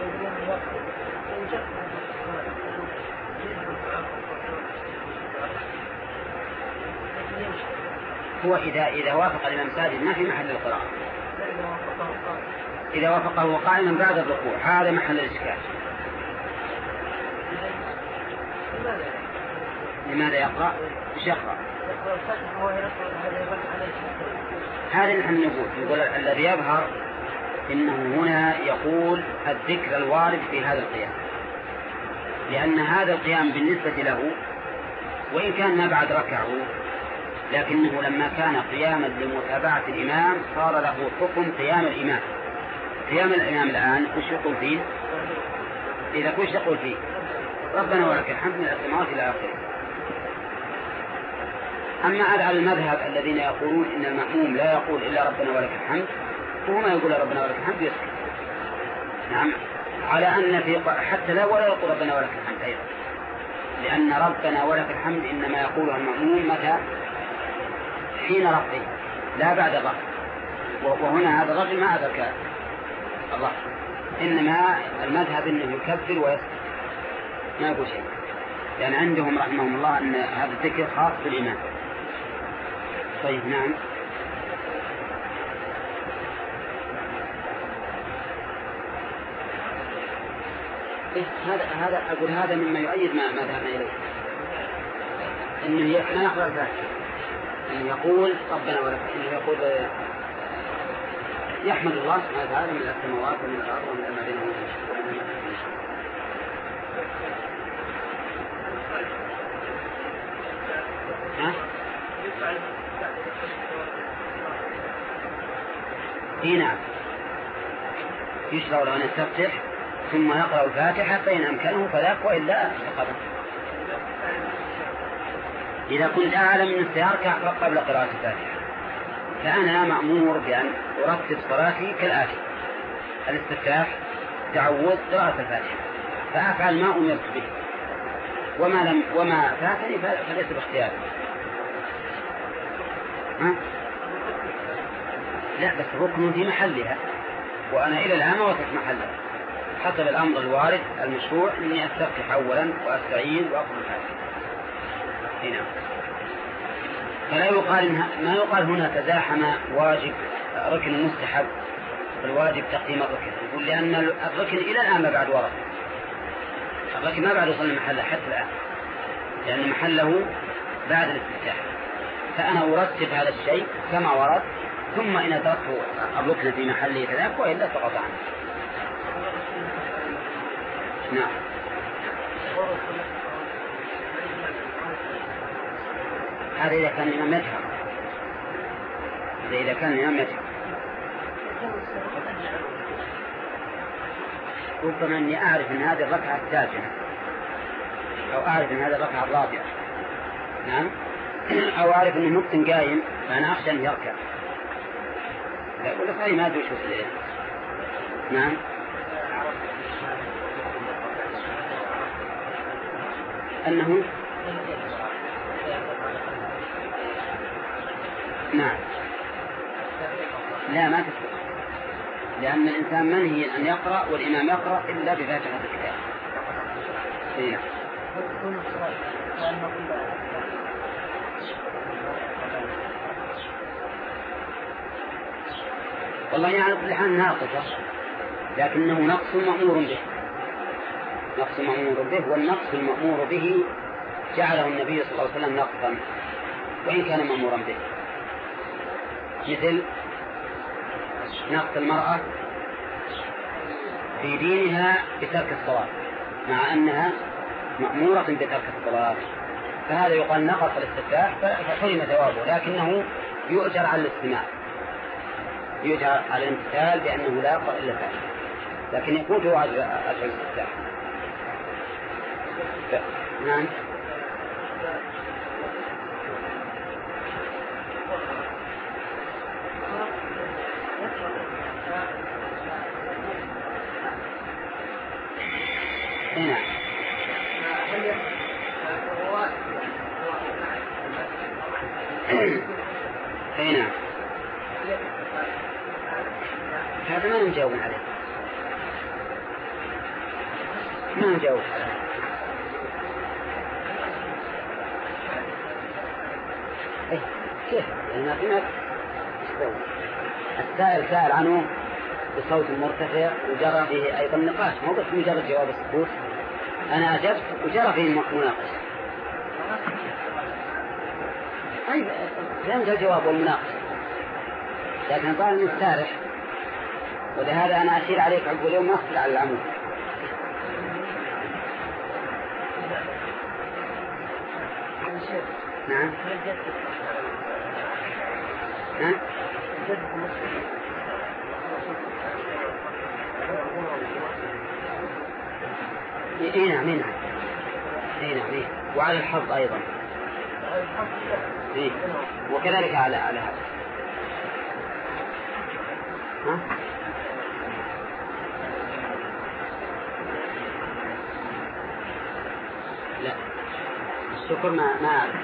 هو إذا إذا وافق الإمام ساجد ما في محل القراءة، إذا وافقه قائما بعد الركوع هذا محل الإشكال. لماذا يقرأ؟ مش يقرأ. هذا نحن نقول يقول الذي يظهر إنه هنا يقول الذكر الوارد في هذا القيام، لأن هذا القيام بالنسبة له وإن كان ما بعد ركعه لكنه لما كان قياما لمتابعة الإمام صار له حكم قيام الإمام. قيام الإمام الآن وش يقول فيه؟ إذا كنت يقول فيه ربنا ولك الحمد من السماوات إلى آخره. أما على المذهب الذين يقولون إن المأموم لا يقول إلا ربنا ولك الحمد وهو ما يقول ربنا ولك الحمد يسكت. نعم، على أن في حتى لا ولا يقول ربنا ولك الحمد أيضا، لأن ربنا ولك الحمد إنما يقولها المأموم متى؟ حين رفعه لا بعد الرفع. وهنا هذا الرجل ما أدرك الله، إنما المذهب إنه يكبر ويسكت ما يقول شيء، لأن عندهم رحمهم الله أن هذا الذكر خاص بالإمام. طيب نعم. إيه هذا هذا أقول هذا مما يؤيد ما ما ذهبنا إليه، إنه ما يقرأ الفاتحة، إنه يقول ربنا ولك، إنه يقول يحمد الله سبحانه وتعالى من السماوات ومن الأرض ومن ما بينهما. ها؟ إيه نعم، يشرع له أن يستفتح ثم يقرأ الفاتحة فإن أمكنه فذاك، وإلا فقط. إذا كنت أعلم من السيارة قبل قراءة الفاتحة فأنا مأمور بأن أرتب صلاتي كالآتي: الاستفتاح، تعوذ، قراءة الفاتحة، فأفعل ما أمرت به. وما لم وما فاتني فليس باختياري. ها؟ لا بس ركن في محلها، وأنا إلى الآن ما وصلت محلها حسب الأمر الوارد المشروع إني أستفتح أولا وأستعيذ وأقول الفاتحة. هنا فلا يقال إنها ما يقال هنا تزاحم واجب ركن مستحب الواجب تقديم الركن، يقول لأن الركن إلى الآن ما بعد ورد، الركن ما بعد وصل محله حتى الآن لأن محله بعد الاستفتاح، فأنا أرتب هذا الشيء كما ورد، ثم إن تركت الركن في محله كذلك وإلا سقط عنه. نعم. هذا إذا كان الإمام يجهر، إذا كان الإمام يجهر ربما أني أعرف أن هذه الركعة التاسعة أو أعرف أن هذه الركعة الرابعة، نعم، أو أعرف أنه ممكن قايم فأنا أخشى أن يركع، لا أقول لك هاي ما أدري شو سليه. نعم. أنه نعم لا ما تسلم، لأن الإنسان منهي أن يقرأ والإمام يقرأ إلا بفاتحة الكتاب. إيه. والله يعني كل حال ناقصة، لكنه نقص مأمور به، نقص مأمور به، والنقص المأمور به جعله النبي صلى الله عليه وسلم نقصا وإن كان مأمورا به، مثل نقص المرأة في دينها بترك الصلاة مع أنها مأمورة بترك الصلاة، فهذا يقال نقص الاستفتاح فحرم ثوابه، لكنه يؤجر على الاستماع، يؤجر على الامتثال بأنه لا يقرأ إلا ذلك، لكن يقوته أجر الاستفتاح. نعم. هنا هنا هذا ما نجاوب عليه، ما نجاوب عليه. إيه كيف؟ يعني هناك السائل سأل عنه بصوت مرتفع وجرى فيه أيضا نقاش، مو بس مجرد جواب السكوت، أنا أجبت وجرى فيه مناقشة. طيب فهمت الجواب والمناقشة، لكن طال المستارح، ولهذا أنا أشير عليك عقب اليوم ما أخذ على العمود. نعم. نعم. إيه نعم إيه نعم إيه نعم إيه وعلى الحظ أيضا إيه وكذلك على على هذا. ها؟ لا الشكر ما ما أعرف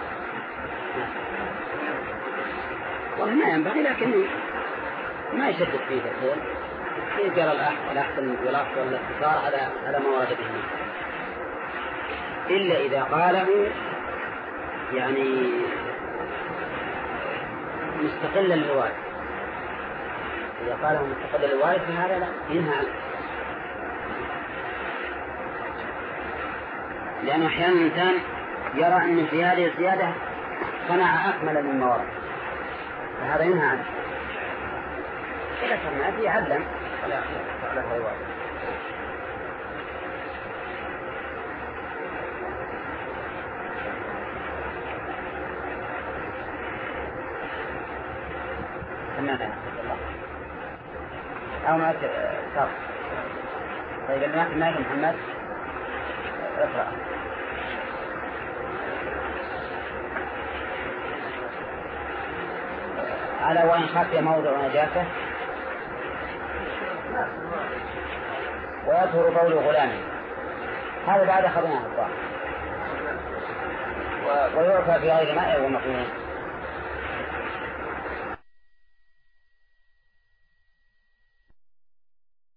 والله ما ينبغي، لكن ما يشدد فيه الحين يقرأ الأحسن والأفضل والاختصار على على ما ورد به، إلا إذا قاله يعني مستقلا للوارد، إذا قاله مستقلا للوارد فهذا لا ينهى عنه، لأنه أحيانا الإنسان يرى أن في هذه الزيادة صنع أكمل مما ورد، فهذا ينهى عنه. إذا صنع فيه عدلا ولا ولا غيره. ماذا أو ما صار. طيب الماء ماء محمد اقرأ. على وإن خفي موضع نجاسة ويظهر بول غلامه، هذا بعد خبرنا الظاهر. ويعفى في غير ماء ومطعوم.